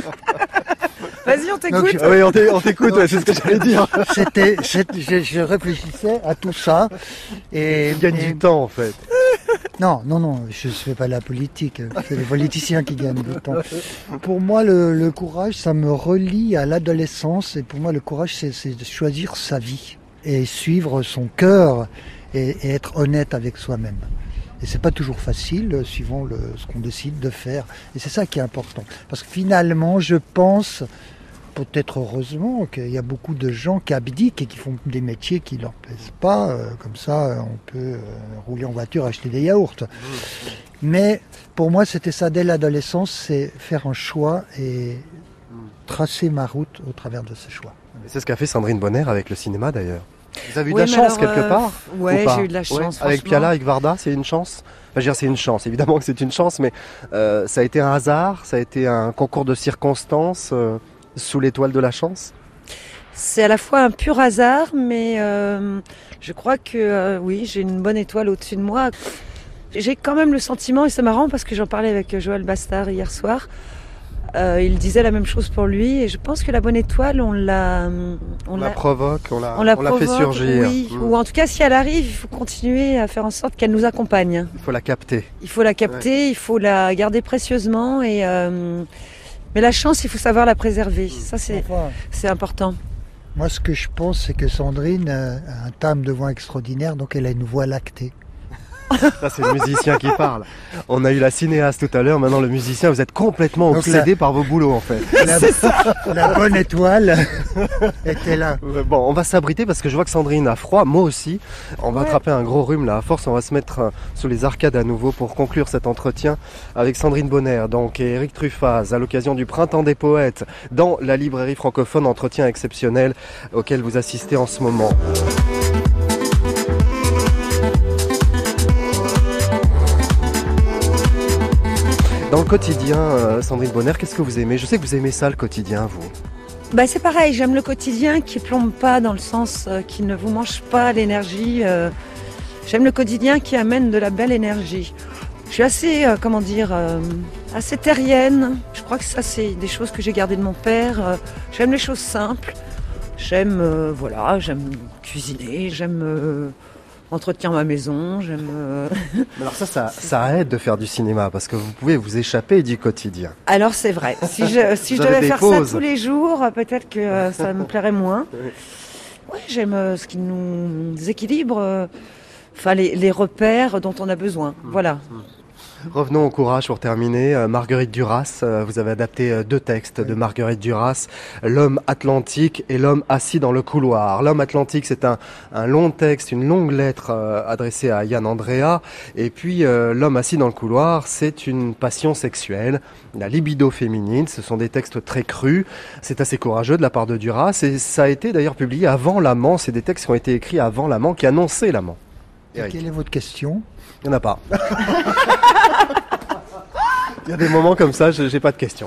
Vas-y, on t'écoute. Donc, ah oui, on t'écoute, ouais, c'est ce que j'allais dire. C'était, c'était je, je réfléchissais à tout ça et il gagne et... du temps en fait. Non, non, non, je ne fais pas de la politique. C'est les politiciens qui gagnent du temps. Pour moi, le, le courage, ça me relie à l'adolescence. Et pour moi, le courage, c'est, c'est de choisir sa vie et suivre son cœur et, et être honnête avec soi-même. Et c'est pas toujours facile, suivant le, ce qu'on décide de faire. Et c'est ça qui est important. Parce que finalement, je pense, peut-être heureusement, qu'il y a beaucoup de gens qui abdiquent et qui font des métiers qui leur plaisent pas. Euh, comme ça, on peut euh, rouler en voiture, acheter des yaourts. Mmh. Mais pour moi, c'était ça dès l'adolescence, c'est faire un choix et tracer ma route au travers de ce choix. Et c'est ce qu'a fait Sandrine Bonner avec le cinéma d'ailleurs. Vous avez eu oui, de la chance alors, quelque euh, part Ouais, j'ai eu de la chance. Ouais, avec Piala, avec Varda, c'est une chance. Enfin, je veux dire, c'est une chance. Évidemment que c'est une chance, mais euh, ça a été un hasard, ça a été un concours de circonstances euh, sous l'étoile de la chance. C'est à la fois un pur hasard, mais euh, je crois que euh, oui, j'ai une bonne étoile au-dessus de moi. J'ai quand même le sentiment, et c'est marrant parce que j'en parlais avec Joël Bastard hier soir. Euh, il disait la même chose pour lui, et je pense que la bonne étoile, on la, on, on la, la provoque, on la, on la, on la provoque, fait surgir. Oui, mmh. Ou en tout cas, si elle arrive, il faut continuer à faire en sorte qu'elle nous accompagne. Il faut la capter. Il faut la capter, ouais. Il faut la garder précieusement, et euh, mais la chance, il faut savoir la préserver. Ça, c'est, enfin, c'est important. Moi, ce que je pense, c'est que Sandrine a un timbre de voix extraordinaire, donc elle a une voix lactée. Ça, c'est le musicien qui parle. On a eu la cinéaste tout à l'heure, maintenant le musicien, vous êtes complètement Donc obsédé la- par vos boulots en fait. La, la bonne étoile était là. Bon, on va s'abriter parce que je vois que Sandrine a froid, moi aussi. On va Ouais. attraper un gros rhume là, à force on va se mettre euh, sous les arcades à nouveau pour conclure cet entretien avec Sandrine Bonner donc, et Eric Truffaz à l'occasion du Printemps des Poètes dans la librairie francophone, entretien exceptionnel auquel vous assistez en ce moment. Dans le quotidien, euh, Sandrine Bonner, qu'est-ce que vous aimez? Je sais que vous aimez ça le quotidien, vous. Bah, c'est pareil, j'aime le quotidien qui plombe pas dans le sens euh, qui ne vous mange pas l'énergie. euh, J'aime le quotidien qui amène de la belle énergie. Je suis assez, euh, comment dire, euh, assez terrienne. Je crois que ça, c'est des choses que j'ai gardées de mon père. Euh, J'aime les choses simples. J'aime, euh, voilà, j'aime cuisiner, j'aime euh, entretenir ma maison, j'aime... euh, Mais alors ça, ça, ça aide de faire du cinéma parce que vous pouvez vous échapper du quotidien. Alors c'est vrai, si je, si Vous je avez devais des faire pauses. ça tous les jours, euh, peut-être que euh, ça me plairait moins. Ouais, j'aime euh, ce qui nous équilibre, euh, enfin les, les repères dont on a besoin. Voilà. Revenons au courage pour terminer. Euh, Marguerite Duras, euh, vous avez adapté euh, deux textes de Marguerite Duras, L'homme atlantique et L'homme assis dans le couloir. L'homme atlantique, c'est un, un long texte, une longue lettre euh, adressée à Yann Andrea. Et puis euh, L'homme assis dans le couloir, c'est une passion sexuelle, la libido féminine. Ce sont des textes très crus. C'est assez courageux de la part de Duras. Et ça a été d'ailleurs publié avant l'amant. C'est des textes qui ont été écrits avant l'amant, qui annonçaient l'amant. Et Eric. quelle est votre question? Il n'y en a pas. Il y a des moments comme ça, je- j'ai pas de questions.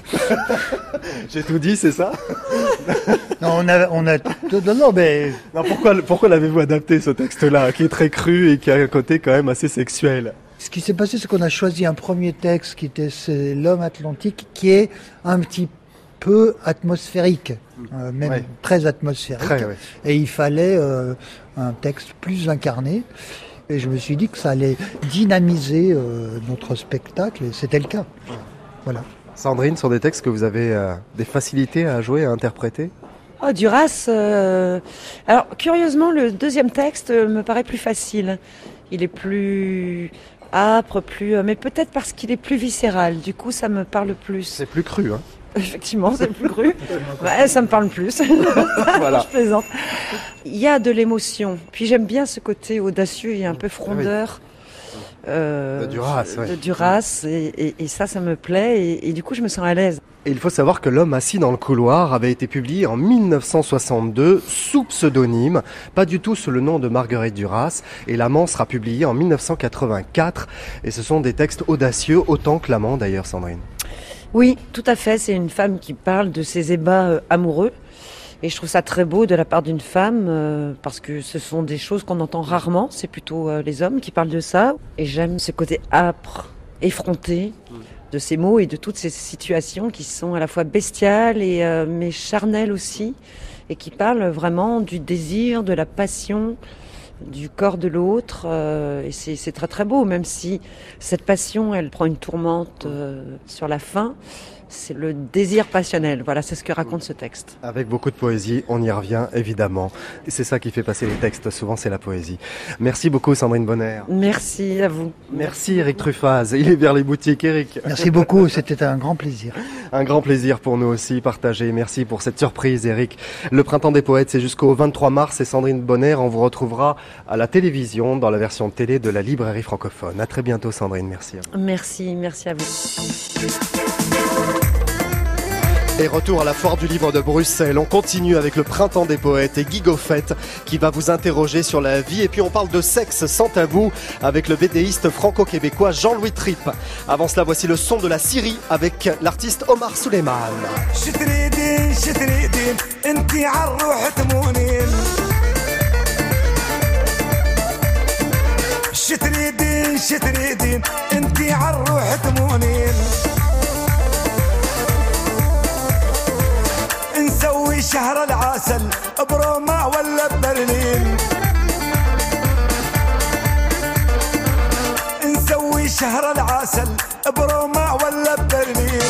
J'ai tout dit, c'est ça? Non, on a, on a, non, non, mais Non, pourquoi, pourquoi l'avez-vous adapté ce texte-là, qui est très cru et qui a un côté quand même assez sexuel? ce qui s'est passé, c'est qu'on a choisi un premier texte qui était c'est L'homme atlantique, qui est un petit peu atmosphérique, euh, même Ouais. très atmosphérique. Très, ouais. Et il fallait euh, un texte plus incarné. Et je me suis dit que ça allait dynamiser euh, notre spectacle, et c'était le cas. Voilà. Sandrine, sur des textes que vous avez euh, des facilités à jouer, à interpréter? Oh, Duras. euh, Alors, curieusement, le deuxième texte euh, me paraît plus facile. Il est plus âpre, plus, euh, mais peut-être parce qu'il est plus viscéral. Du coup, ça me parle plus. C'est plus cru, hein? Effectivement, c'est plus cru. Ouais, ça me parle plus. Voilà. Je plaisante. Il y a de l'émotion. Puis j'aime bien ce côté audacieux et un peu frondeur. euh, De Duras, ouais. de Duras, et, et- et ça, ça me plaît. Et, et du coup, je me sens à l'aise. Et il faut savoir que L'homme assis dans le couloir avait été publié en mille neuf cent soixante-deux sous pseudonyme, pas du tout sous le nom de Marguerite Duras, et L'amant sera publié en mille neuf cent quatre-vingt-quatre, et ce sont des textes audacieux, autant que L'amant d'ailleurs, Sandrine. Oui, tout à fait. C'est une femme qui parle de ses ébats euh, amoureux. Et je trouve ça très beau de la part d'une femme, euh, parce que ce sont des choses qu'on entend rarement. C'est plutôt euh, les hommes qui parlent de ça. Et j'aime ce côté âpre, effronté de ces mots et de toutes ces situations qui sont à la fois bestiales et euh, mais charnelles aussi, et qui parlent vraiment du désir, de la passion, du corps de l'autre. euh, et c'est c'est très très beau, même si cette passion, elle prend une tourmente euh, sur la fin. C'est le désir passionnel. Voilà, c'est ce que raconte ce texte. Avec beaucoup de poésie, on y revient évidemment. Et c'est ça qui fait passer les textes, souvent c'est la poésie. Merci beaucoup Sandrine Bonner. Merci à vous. Merci Eric Truffaz, il est vers les boutiques. Eric. Merci beaucoup, c'était un grand plaisir. Un grand plaisir pour nous aussi, partagé. Merci pour cette surprise Eric. Le Printemps des Poètes, c'est jusqu'au vingt-trois mars et Sandrine Bonner, on vous retrouvera à la télévision dans la version télé de la librairie francophone. À très bientôt Sandrine, merci. Merci, merci à vous. Et retour à la foire du livre de Bruxelles. On continue avec le Printemps des Poètes et Guy Goffet qui va vous interroger sur la vie. Et puis on parle de sexe sans tabou avec le bédéiste franco-québécois Jean-Louis Tripp. Avant cela, voici le son de la Syrie avec l'artiste Omar Souleyman. نسوي شهر العسل بروما ولا ببرلين نسوي شهر العسل بروما ولا ببرلين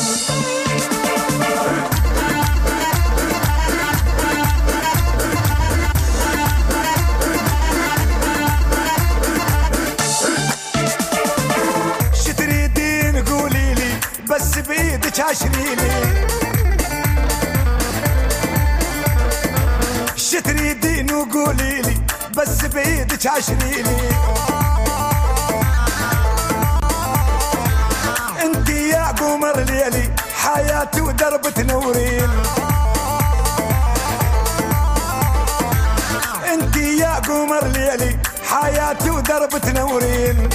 شو تريدين وقولي لي بس بإيدك عشريني انتي يا قمر ليلي حياتي ودرب تنورين انتي يا قمر ليلي حياتي ودرب تنورين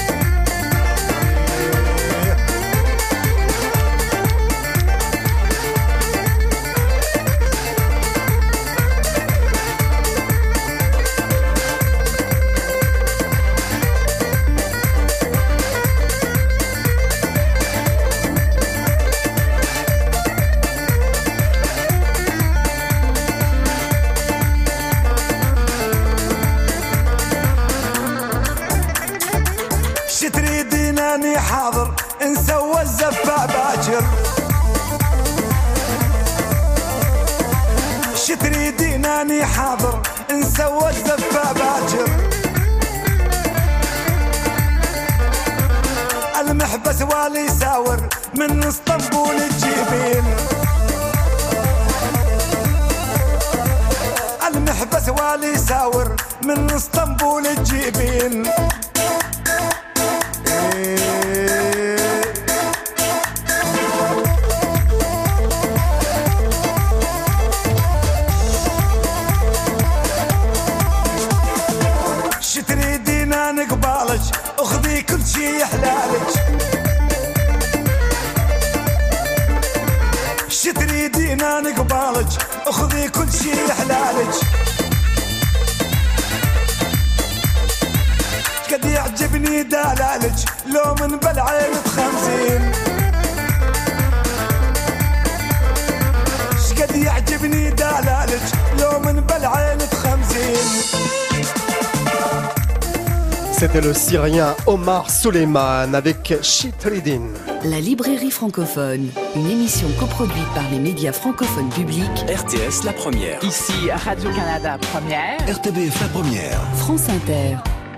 أني حاضر نسوى الزفة باكر شو تريدين أني حاضر نسوى الزفة باكر المحبس والي ساور من اسطنبول تجيبين المحبس والي ساور من اسطنبول تجيبين شو تريدين أنا قبالك أخذي كل شي حلالك شو تريدين أنا قبالك أخذي كل شي حلالك قد يعجبني دلالك لو من بالعين بخمسين قد يعجبني دلالك لو من بالعين بخمسين. C'était le Syrien Omar Souleyman avec Chitridin. La librairie francophone, une émission coproduite par les médias francophones publics. R T S la première. Ici Radio-Canada première. R T B F la première. France Inter.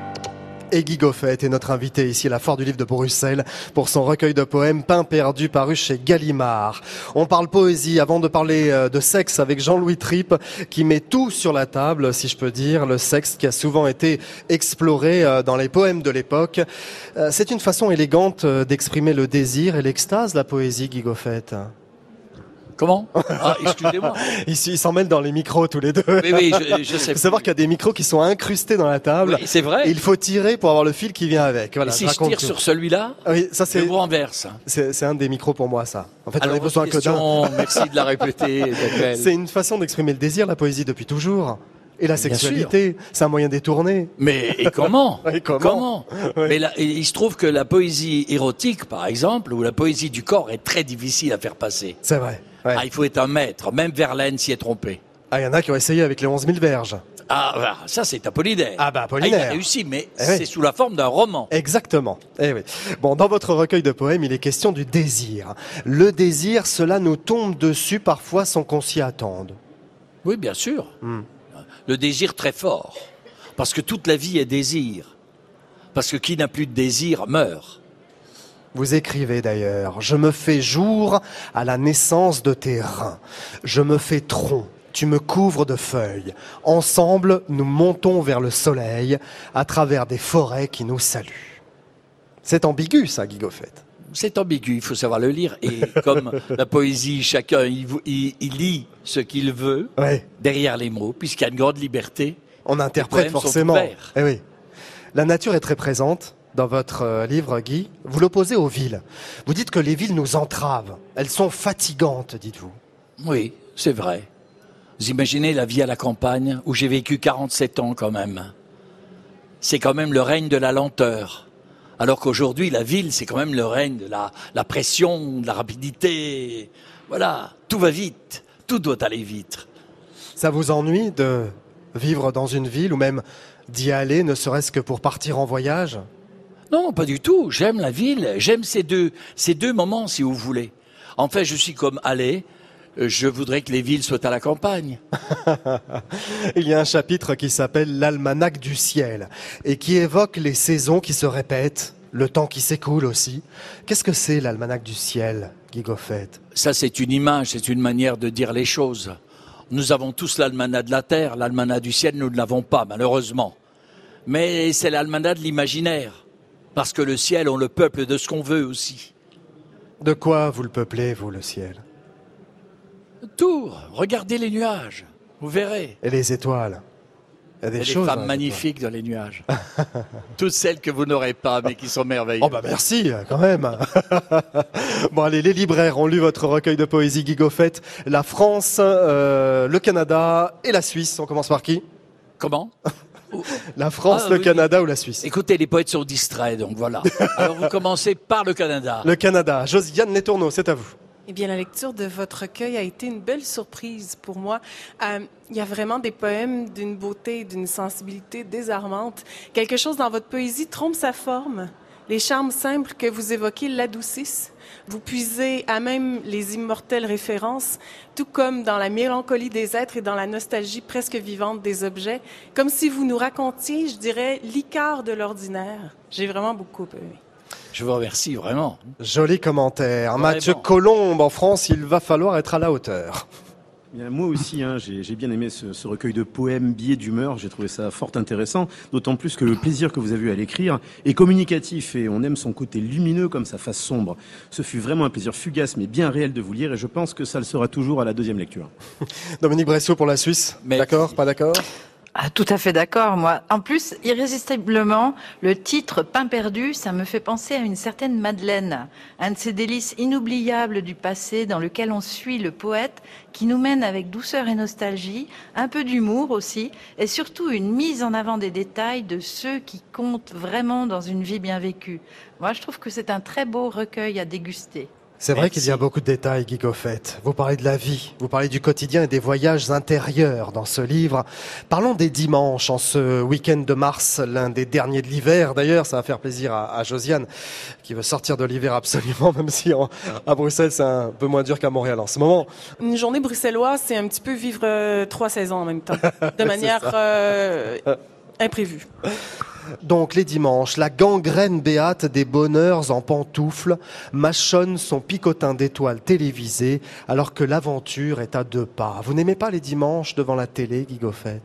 Et Guy Goffet est notre invité ici à la Foire du Livre de Bruxelles pour son recueil de poèmes Pain perdu paru chez Gallimard. On parle poésie avant de parler de sexe avec Jean-Louis Trippe qui met tout sur la table, si je peux dire, le sexe qui a souvent été exploré dans les poèmes de l'époque. C'est une façon élégante d'exprimer le désir et l'extase, la poésie, Guy Goffet. Comment? Ah, excusez-moi. Ils ils s'en mêlent dans les micros tous les deux. Oui, oui, je, je sais. Il faut savoir qu'il y a des micros qui sont incrustés dans la table. Oui, c'est vrai. Et il faut tirer pour avoir le fil qui vient avec. Voilà, et si je, je tire tout. sur celui-là, oui, ça c'est. je vous renverse. C'est, c'est un des micros pour moi, ça. En fait, alors, on a besoin que d'un. Merci de la répéter. C'est une façon d'exprimer le désir, la poésie depuis toujours. Et la sexualité, c'est un moyen détourné. Mais et comment? Et comment, comment oui. Mais là, il se trouve que la poésie érotique, par exemple, ou la poésie du corps est très difficile à faire passer. C'est vrai. Ouais. Ah, il faut être un maître. Même Verlaine s'y est trompé. Ah, il y en a qui ont essayé avec les onze mille verges. Ah, ça c'est Apollinaire. Ah bah Apollinaire. Ah, il a réussi, mais eh c'est oui. sous la forme d'un roman. Exactement. Eh oui. Bon, dans votre recueil de poèmes, il est question du désir. Le désir, cela nous tombe dessus parfois sans qu'on s'y attende. Oui, bien sûr. Hmm. Le désir très fort. Parce que toute la vie est désir. Parce que qui n'a plus de désir meurt. Vous écrivez d'ailleurs, je me fais jour à la naissance de tes reins. Je me fais tronc, tu me couvres de feuilles. Ensemble, nous montons vers le soleil à travers des forêts qui nous saluent. C'est ambigu, ça, Guy Goffet. C'est ambigu, il faut savoir le lire. Et comme la poésie, chacun il, il, il lit ce qu'il veut ouais. derrière les mots, puisqu'il y a une grande liberté. On interprète forcément. Eh oui. La nature est très présente. Dans votre livre, Guy, vous l'opposez aux villes. Vous dites que les villes nous entravent. Elles sont fatigantes, dites-vous. Oui, c'est vrai. Vous imaginez la vie à la campagne, où j'ai vécu quarante-sept ans quand même. C'est quand même le règne de la lenteur. Alors qu'aujourd'hui, la ville, c'est quand même le règne de la, la pression, de la rapidité. Voilà, tout va vite, tout doit aller vite. Ça vous ennuie de vivre dans une ville ou même d'y aller, ne serait-ce que pour partir en voyage ? Non, pas du tout. J'aime la ville. J'aime ces deux, ces deux moments, si vous voulez. En fait, je suis comme Allais. Je voudrais que les villes soient à la campagne. Il y a un chapitre qui s'appelle l'Almanach du ciel et qui évoque les saisons qui se répètent, le temps qui s'écoule aussi. Qu'est-ce que c'est l'Almanach du ciel, Guy Goffet ? Ça, c'est une image, c'est une manière de dire les choses. Nous avons tous l'almanach de la terre, l'almanach du ciel, nous ne l'avons pas, malheureusement. Mais c'est l'almanach de l'imaginaire, parce que le ciel, on le peuple de ce qu'on veut aussi. De quoi vous le peuplez, vous, le ciel? Tout, regardez les nuages, vous verrez. Et les étoiles? Il y a des, Il y a choses, des femmes hein, magnifiques dans les nuages. Toutes celles que vous n'aurez pas, mais qui sont merveilleuses. Oh bah merci, quand même. Bon allez, les libraires ont lu votre recueil de poésie, Guy Goffet. La France, euh, le Canada et la Suisse. On commence par qui? Comment? La France, ah, le oui. Canada ou la Suisse? Écoutez, les poètes sont distraits, donc voilà. Alors vous commencez par le Canada. Le Canada. Josiane Letourneau, c'est à vous. Eh bien, la lecture de votre recueil a été une belle surprise pour moi. Euh, il y a vraiment des poèmes d'une beauté et d'une sensibilité désarmante. Quelque chose dans votre poésie trompe sa forme. Les charmes simples que vous évoquez l'adoucissent. Vous puisez à même les immortelles références, tout comme dans la mélancolie des êtres et dans la nostalgie presque vivante des objets, comme si vous nous racontiez, je dirais, l'Icare de l'ordinaire. J'ai vraiment beaucoup aimé. Je vous remercie, vraiment. Joli commentaire. Ouais, Mathieu bon. Colombe, en France, il va falloir être à la hauteur. Bien, moi aussi, hein, j'ai, j'ai bien aimé ce, ce recueil de poèmes billets d'humeur. J'ai trouvé ça fort intéressant, d'autant plus que le plaisir que vous avez eu à l'écrire est communicatif et on aime son côté lumineux comme sa face sombre. Ce fut vraiment un plaisir fugace mais bien réel de vous lire et je pense que ça le sera toujours à la deuxième lecture. Dominique Bressot pour la Suisse. Mais... D'accord, pas d'accord? Ah, tout à fait d'accord, moi. En plus, irrésistiblement, le titre Pain perdu, ça me fait penser à une certaine Madeleine, un de ces délices inoubliables du passé dans lequel on suit le poète qui nous mène avec douceur et nostalgie, un peu d'humour aussi, et surtout une mise en avant des détails de ceux qui comptent vraiment dans une vie bien vécue. Moi, je trouve que c'est un très beau recueil à déguster. C'est vrai qu'il y a beaucoup de détails, Guy Goffet. Vous parlez de la vie, vous parlez du quotidien et des voyages intérieurs dans ce livre. Parlons des dimanches en ce week-end de mars, l'un des derniers de l'hiver. D'ailleurs, ça va faire plaisir à, à Josiane, qui veut sortir de l'hiver absolument, même si en, à Bruxelles, c'est un peu moins dur qu'à Montréal en ce moment. Une journée bruxelloise, c'est un petit peu vivre euh, trois saisons en même temps, de manière euh, imprévue. Donc les dimanches, la gangrène béate des bonheurs en pantoufles mâchonne son picotin d'étoiles télévisées alors que l'aventure est à deux pas. Vous n'aimez pas les dimanches devant la télé, Guy Goffet?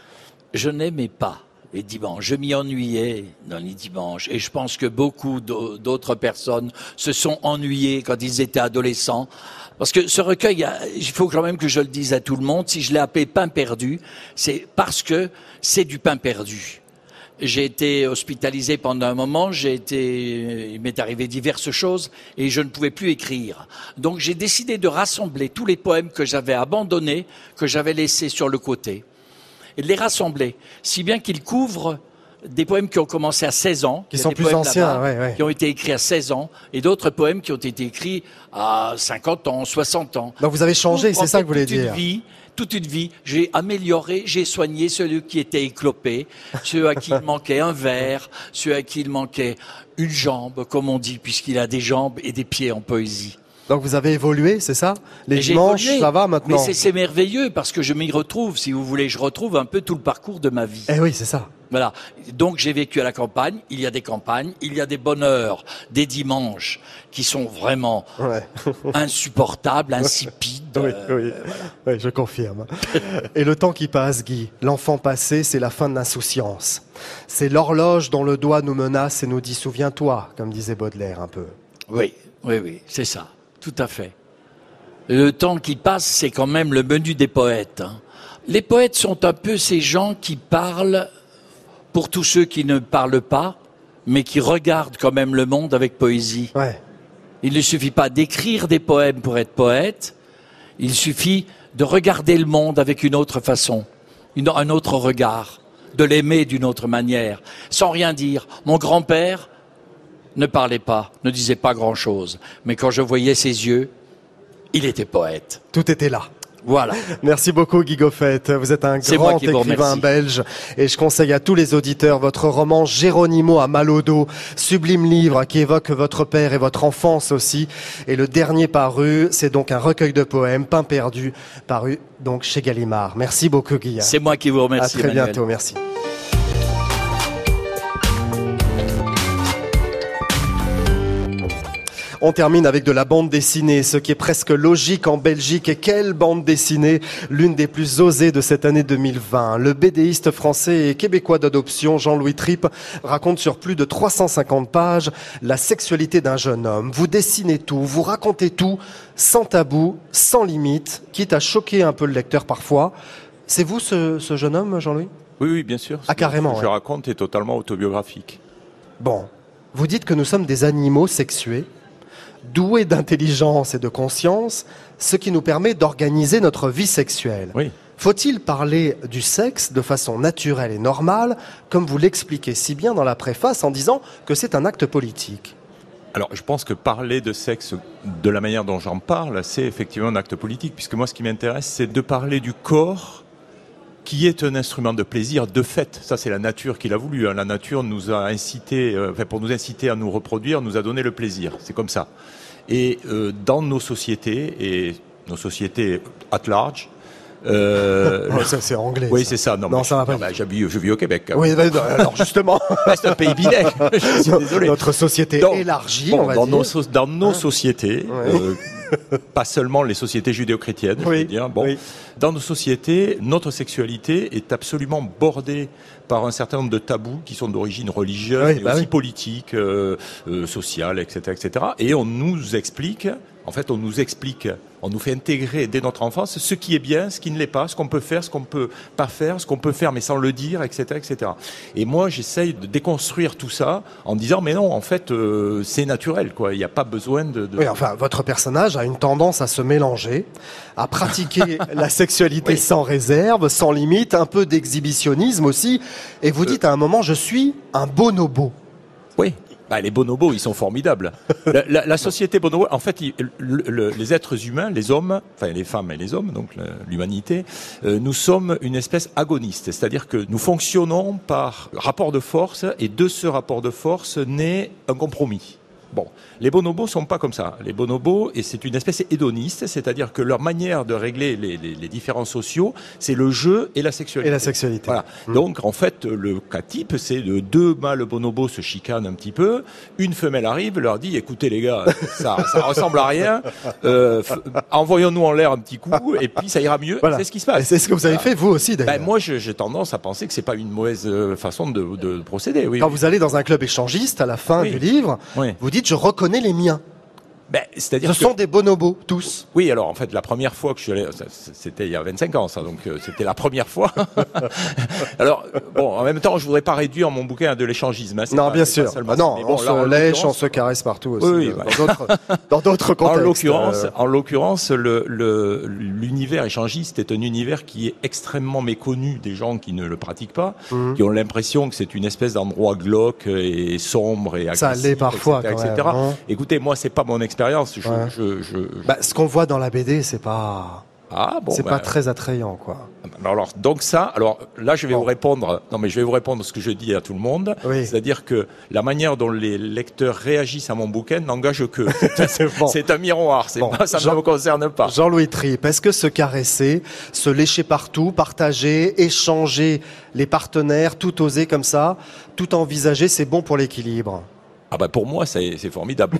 Je n'aimais pas les dimanches. Je m'y ennuyais dans les dimanches. Et je pense que beaucoup d'autres personnes se sont ennuyées quand ils étaient adolescents. Parce que ce recueil, il faut quand même que je le dise à tout le monde, si je l'ai appelé Pain perdu, c'est parce que c'est du pain perdu. J'ai été hospitalisé pendant un moment, j'ai été, il m'est arrivé diverses choses et je ne pouvais plus écrire. Donc j'ai décidé de rassembler tous les poèmes que j'avais abandonnés, que j'avais laissés sur le côté, et de les rassembler, si bien qu'ils couvrent des poèmes qui ont commencé à seize ans, qui sont plus anciens, ouais, ouais. qui ont été écrits à seize ans, et d'autres poèmes qui ont été écrits à cinquante ans, soixante ans. Donc vous avez changé, c'est ça que vous voulez dire. Toute une vie, toute une vie, j'ai amélioré, j'ai soigné ceux qui étaient éclopés, ceux à qui il manquait un verre, ceux à qui il manquait une jambe, comme on dit, puisqu'il a des jambes et des pieds en poésie. Donc vous avez évolué, c'est ça? Les dimanches, ça va maintenant? Mais c'est merveilleux parce que je m'y retrouve, si vous voulez, je retrouve un peu tout le parcours de ma vie. Eh oui, c'est ça. Voilà. Donc j'ai vécu à la campagne, il y a des campagnes, il y a des bonheurs, des dimanches qui sont vraiment ouais. insupportables, insipides. Oui, euh, oui. voilà. Oui, je confirme. Et le temps qui passe, Guy, l'enfant passé, c'est la fin de l'insouciance. C'est l'horloge dont le doigt nous menace et nous dit « souviens-toi », comme disait Baudelaire un peu. Oui, oui, oui, c'est ça, tout à fait. Le temps qui passe, c'est quand même le menu des poètes. Hein. Les poètes sont un peu ces gens qui parlent pour tous ceux qui ne parlent pas, mais qui regardent quand même le monde avec poésie. Ouais. Il ne suffit pas d'écrire des poèmes pour être poète, il suffit de regarder le monde avec une autre façon, une, un autre regard, de l'aimer d'une autre manière, sans rien dire. Mon grand-père ne parlait pas, ne disait pas grand-chose, mais quand je voyais ses yeux, il était poète. Tout était là. Voilà. Merci beaucoup Guy Goffet. Vous êtes un grand écrivain belge et je conseille à tous les auditeurs votre roman Géronimo à mal au dos, sublime livre qui évoque votre père et votre enfance aussi. Et le dernier paru, c'est donc un recueil de poèmes, Pain perdu, paru donc chez Gallimard. Merci beaucoup Guy. C'est moi qui vous remercie. À très Emmanuel. bientôt, merci. On termine avec de la bande dessinée, ce qui est presque logique en Belgique. Et quelle bande dessinée, l'une des plus osées de cette année deux mille vingt. Le bédéiste français et québécois d'adoption Jean-Louis Tripp raconte sur plus de trois cent cinquante pages la sexualité d'un jeune homme. Vous dessinez tout, vous racontez tout, sans tabou, sans limite, quitte à choquer un peu le lecteur parfois. C'est vous ce, ce jeune homme, Jean-Louis ? Oui, oui, bien sûr. Ah, carrément. Ce que ouais. je raconte est totalement autobiographique. Bon, vous dites que nous sommes des animaux sexués, doués d'intelligence et de conscience, ce qui nous permet d'organiser notre vie sexuelle. Oui. Faut-il parler du sexe de façon naturelle et normale, comme vous l'expliquez si bien dans la préface en disant que c'est un acte politique ? Alors, je pense que parler de sexe de la manière dont j'en parle, c'est effectivement un acte politique, puisque moi, ce qui m'intéresse, c'est de parler du corps qui est un instrument de plaisir de fait. Ça, c'est la nature qui l'a voulu. Hein. La nature nous a incité, euh, enfin, pour nous inciter à nous reproduire, nous a donné le plaisir. C'est comme ça. Et euh, dans nos sociétés, et nos sociétés at large, Euh, ouais, ça c'est anglais. Oui, ça. c'est ça. Non, non mais ça je, va pas. Non, bah, je, vis, je vis au Québec. Hein. Oui, bah, alors justement, c'est un pays bilingue. Je suis désolé. Notre société dans, élargie, bon, on va dans dire. Nos, dans nos hein sociétés, ouais. euh, pas seulement les sociétés judéo-chrétiennes, oui. je veux dire. Bon, oui. Dans nos sociétés, notre sexualité est absolument bordée par un certain nombre de tabous qui sont d'origine religieuse, oui, mais bah aussi oui. politique, euh, euh, sociale, et cetera, et cetera. Et on nous explique. En fait, on nous explique, on nous fait intégrer dès notre enfance ce qui est bien, ce qui ne l'est pas, ce qu'on peut faire, ce qu'on peut pas faire, ce qu'on peut faire mais sans le dire, et cetera, et cetera. Et moi, j'essaye de déconstruire tout ça en disant, mais non, en fait, euh, c'est naturel, quoi. Il n'y a pas besoin de, de... Oui, enfin, votre personnage a une tendance à se mélanger, à pratiquer la sexualité oui. sans réserve, sans limite, un peu d'exhibitionnisme aussi. Et vous dites à un moment, je suis un bonobo. Oui. Bah, les bonobos, ils sont formidables. La, la, la société bonobo, en fait, il, le, le, les êtres humains, les hommes, enfin les femmes et les hommes, donc l'humanité, euh, nous sommes une espèce agoniste. C'est-à-dire que nous fonctionnons par rapport de force et de ce rapport de force naît un compromis. Bon, les bonobos sont pas comme ça. Les bonobos, et c'est une espèce hédoniste, c'est-à-dire que leur manière de régler les, les, les différends sociaux, c'est le jeu et la sexualité. Et la sexualité. Voilà. Mmh. Donc, en fait, le cas type, c'est de deux mâles bonobos se chicanent un petit peu. Une femelle arrive, leur dit, écoutez les gars, ça, ça ressemble à rien. Euh, f- envoyons-nous en l'air un petit coup, et puis ça ira mieux. Voilà. C'est ce qui se passe. Et c'est ce que vous avez voilà. fait vous aussi, d'ailleurs. Ben, moi, je, j'ai tendance à penser que c'est pas une mauvaise façon de, de procéder. Oui. Quand vous allez dans un club échangiste à la fin oui. du livre, oui. vous dites, je reconnais les miens. Ben, c'est-à-dire Ce que... sont des bonobos, tous. Oui, alors en fait, la première fois que je suis allé, c'était il y a vingt-cinq ans, ça, donc euh, c'était la première fois. Alors, bon, en même temps, je voudrais pas réduire mon bouquin à de l'échangisme. Hein, non, pas, bien sûr. Ah non, bon, on là, se lèche, on se caresse partout aussi. Oui, oui, euh, bah. dans, d'autres, dans d'autres contextes. En l'occurrence, euh... en l'occurrence, le, le, l'univers échangiste est un univers qui est extrêmement méconnu des gens qui ne le pratiquent pas, mmh. qui ont l'impression que c'est une espèce d'endroit glauque et sombre et agressif. Ça l'est parfois, et cetera, quand même, et cetera. Non Écoutez, moi, c'est pas mon expérience. Je, ouais. je, je, je... Bah, ce qu'on voit dans la B D, c'est pas. Ah, bon, c'est bah, pas très attrayant, quoi. Alors, donc ça, alors là, je vais bon. vous répondre. Non, mais je vais vous répondre ce que je dis à tout le monde. Oui. C'est-à-dire que la manière dont les lecteurs réagissent à mon bouquin n'engage que. C'est, bon. c'est un miroir. C'est bon. pas, ça Jean, ne me concerne pas. Jean-Louis Tripp, est-ce que se caresser, se lécher partout, partager, échanger les partenaires, tout oser comme ça, tout envisager, c'est bon pour l'équilibre? Ah bah pour moi c'est, c'est formidable.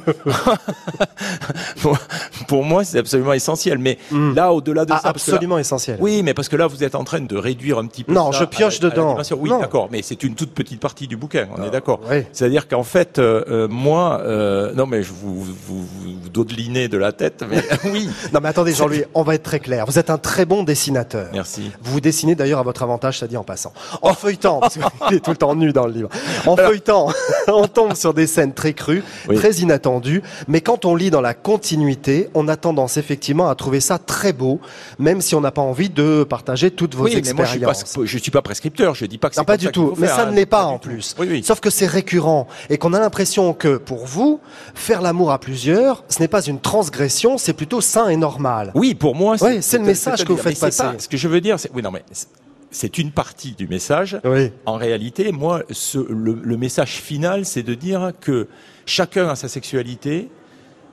pour, pour moi c'est absolument essentiel. Mais mmh. là au-delà de ah, ça, absolument là, essentiel. Oui, mais parce que là vous êtes en train de réduire un petit peu. Non, ça je pioche à, dedans. À oui, non. d'accord, mais c'est une toute petite partie du bouquin. On non, est d'accord. Oui. C'est-à-dire qu'en fait, euh, moi, euh, non mais je vous vous, vous, vous dodelinez de la tête, mais oui. Non mais attendez Jean-Louis, on va être très clair. Vous êtes un très bon dessinateur. Merci. Vous dessinez d'ailleurs à votre avantage, ça dit en passant. En feuilletant, parce qu'il est tout le temps nu dans le livre. En Alors... feuilletant, on tombe sur des scènes très crues. Oui. Très inattendu, mais quand on lit dans la continuité, on a tendance effectivement à trouver ça très beau, même si on n'a pas envie de partager toutes vos oui, expériences. Mais moi, je suis pas, je suis pas prescripteur, je dis pas que c'est non, pas du ça tout, mais faire, ça hein, ne l'est pas, pas en tout. plus. Oui, oui. Sauf que c'est récurrent et qu'on a l'impression que pour vous, faire l'amour à plusieurs, ce n'est pas une transgression, c'est plutôt sain et normal. Oui, pour moi, c'est, oui, c'est, c'est le message c'est que vous faites passer. Pas, ce que je veux dire, c'est oui, non mais. C'est... C'est une partie du message. Oui. En réalité, moi, ce, le, le message final, c'est de dire que chacun a sa sexualité,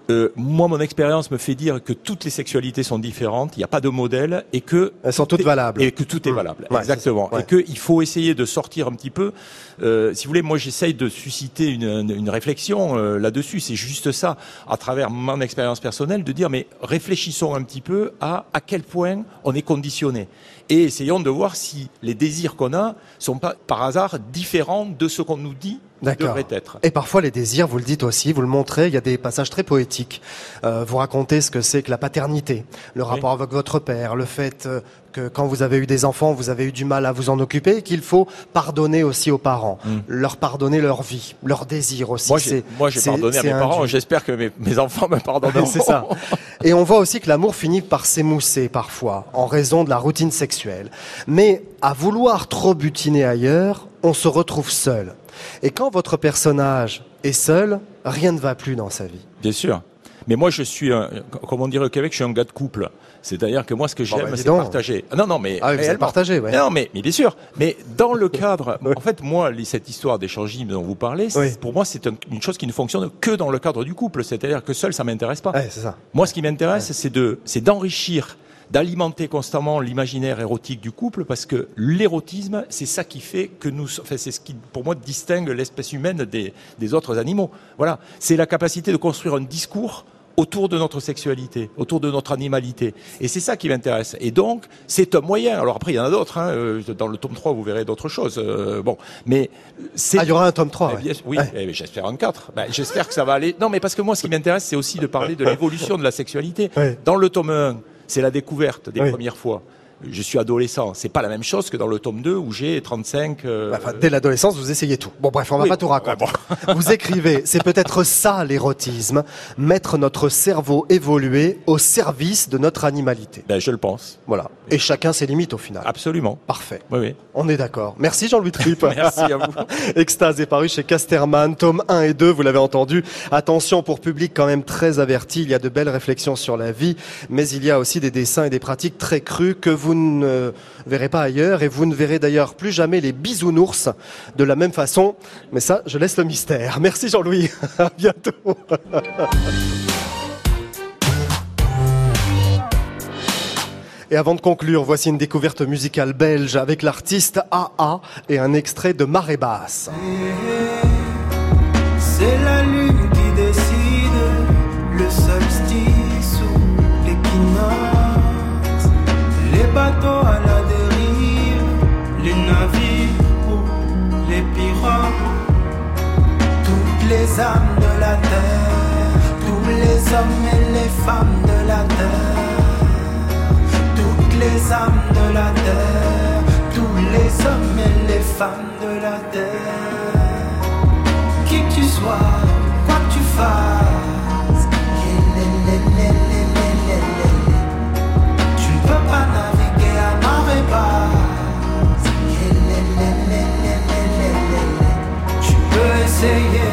euh, moi, mon expérience me fait dire que toutes les sexualités sont différentes, il n'y a pas de modèle et que... Elles sont toutes valables. Et que tout est valable, ouais, exactement. Ouais. Et qu'il faut essayer de sortir un petit peu. Euh, si vous voulez, moi, j'essaye de susciter une, une, une réflexion euh, là-dessus. C'est juste ça, à travers mon expérience personnelle, de dire, mais réfléchissons un petit peu à à quel point on est conditionné. Et essayons de voir si les désirs qu'on a sont pas, par hasard, différents de ce qu'on nous dit devrait être. Et parfois les désirs, vous le dites aussi, vous le montrez, il y a des passages très poétiques. Euh, vous racontez ce que c'est que la paternité, le rapport oui. avec votre père, le fait euh, que quand vous avez eu des enfants, vous avez eu du mal à vous en occuper et qu'il faut pardonner aussi aux parents, mm. leur pardonner leur vie, leurs désirs aussi. Moi, j'ai, moi, j'ai pardonné à mes parents, j'espère que mes, mes enfants me pardonneront. C'est ça. Et on voit aussi que l'amour finit par s'émousser parfois, en raison de la routine sexuelle. Mais à vouloir trop butiner ailleurs, on se retrouve seul. Et quand votre personnage est seul, rien ne va plus dans sa vie. Bien sûr. Mais moi, je suis, un, comme on dirait au Québec, je suis un gars de couple. C'est-à-dire que moi, ce que j'aime, bon, bah, c'est donc. partager. Non, non, mais ah, oui, réellement. Partager, ouais. Non, mais, mais bien sûr. Mais dans le cadre, en fait, moi, cette histoire d'échangisme dont vous parlez, oui. pour moi, c'est une chose qui ne fonctionne que dans le cadre du couple. C'est-à-dire que seul, ça m'intéresse pas. Ouais, c'est ça. Moi, ce qui m'intéresse, ouais. c'est de, c'est d'enrichir, d'alimenter constamment l'imaginaire érotique du couple, parce que l'érotisme, c'est ça qui fait que nous, enfin, c'est ce qui, pour moi, distingue l'espèce humaine des, des autres animaux. Voilà. C'est la capacité de construire un discours autour de notre sexualité, autour de notre animalité. Et c'est ça qui m'intéresse. Et donc, c'est un moyen. Alors après, il y en a d'autres. Hein. Dans le tome trois, vous verrez d'autres choses. Euh, bon, mais c'est... Ah, il y aura un tome trois. Eh bien, oui, ouais. eh, j'espère un quatre. Ben, j'espère que ça va aller... Non, mais parce que moi, ce qui m'intéresse, c'est aussi de parler de l'évolution de la sexualité. Ouais. Dans le tome un, c'est la découverte des oui. premières fois. Je suis adolescent, c'est pas la même chose que dans le tome deux où j'ai trente-cinq... Euh... Enfin, dès l'adolescence, vous essayez tout. Bon bref, on va oui. pas tout raconter. Ouais, bon. Vous écrivez, c'est peut-être ça l'érotisme, mettre notre cerveau évolué au service de notre animalité. Ben, je le pense. Voilà. Et chacun ses limites au final. Absolument. Parfait. Oui, oui. On est d'accord. Merci Jean-Louis Tripp. Merci à vous. Extase est paru chez Casterman, tome un et deux, vous l'avez entendu. Attention, pour public quand même très averti, il y a de belles réflexions sur la vie, mais il y a aussi des dessins et des pratiques très crues que vous Vous ne verrez pas ailleurs et vous ne verrez d'ailleurs plus jamais les bisounours de la même façon. Mais ça, je laisse le mystère. Merci Jean-Louis. À bientôt. Et avant de conclure, voici une découverte musicale belge avec l'artiste A A et un extrait de Marée Basse. C'est la lune qui décide, le solstice ou l'équinoxe. Les bateaux à la dérive, les navires ou les pirates, toutes les âmes de la terre, tous les hommes et les femmes de la terre, toutes les âmes de la terre, tous les hommes et les femmes de la terre. Qui que tu sois, quoi que tu fasses, tu ne peux pas naviguer à marée basse. Tu peux essayer,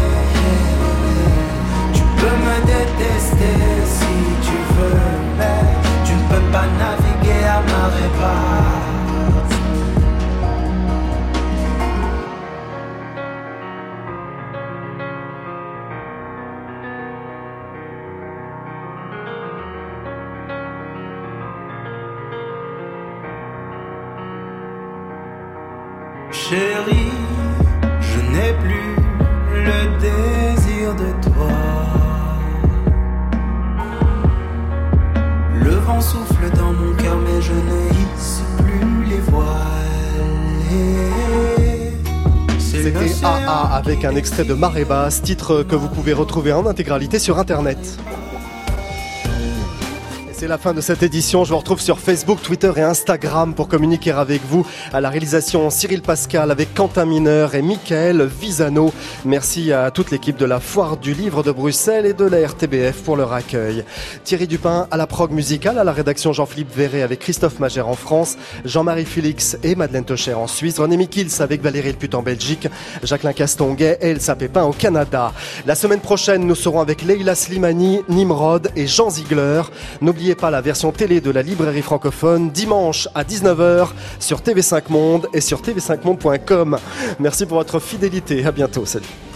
tu peux me détester si tu veux, mais tu ne peux pas naviguer à marée basse. Chérie, je n'ai plus le désir de toi. Le vent souffle dans mon cœur, mais je ne hisse plus les voiles. C'était A A avec un extrait de Marée Basse, titre que vous pouvez retrouver en intégralité sur Internet. C'est la fin de cette édition. Je vous retrouve sur Facebook, Twitter et Instagram pour communiquer avec vous. À la réalisation, Cyril Pascal avec Quentin Mineur et Michael Visano. Merci à toute l'équipe de la Foire du Livre de Bruxelles et de la R T B F pour leur accueil. Thierry Dupin à la prog musicale, à la rédaction Jean-Philippe Verret avec Christophe Magère en France, Jean-Marie Félix et Madeleine Tocher en Suisse, René Mikils avec Valérie Leput en Belgique, Jacqueline Castonguay et Elsa Pépin au Canada. La semaine prochaine, nous serons avec Leila Slimani, Nimrod et Jean Ziegler. N'oubliez pas la version télé de la librairie francophone dimanche à dix-neuf heures sur T V cinq Monde et sur T V cinq monde point com. Merci pour votre fidélité. À bientôt. Salut.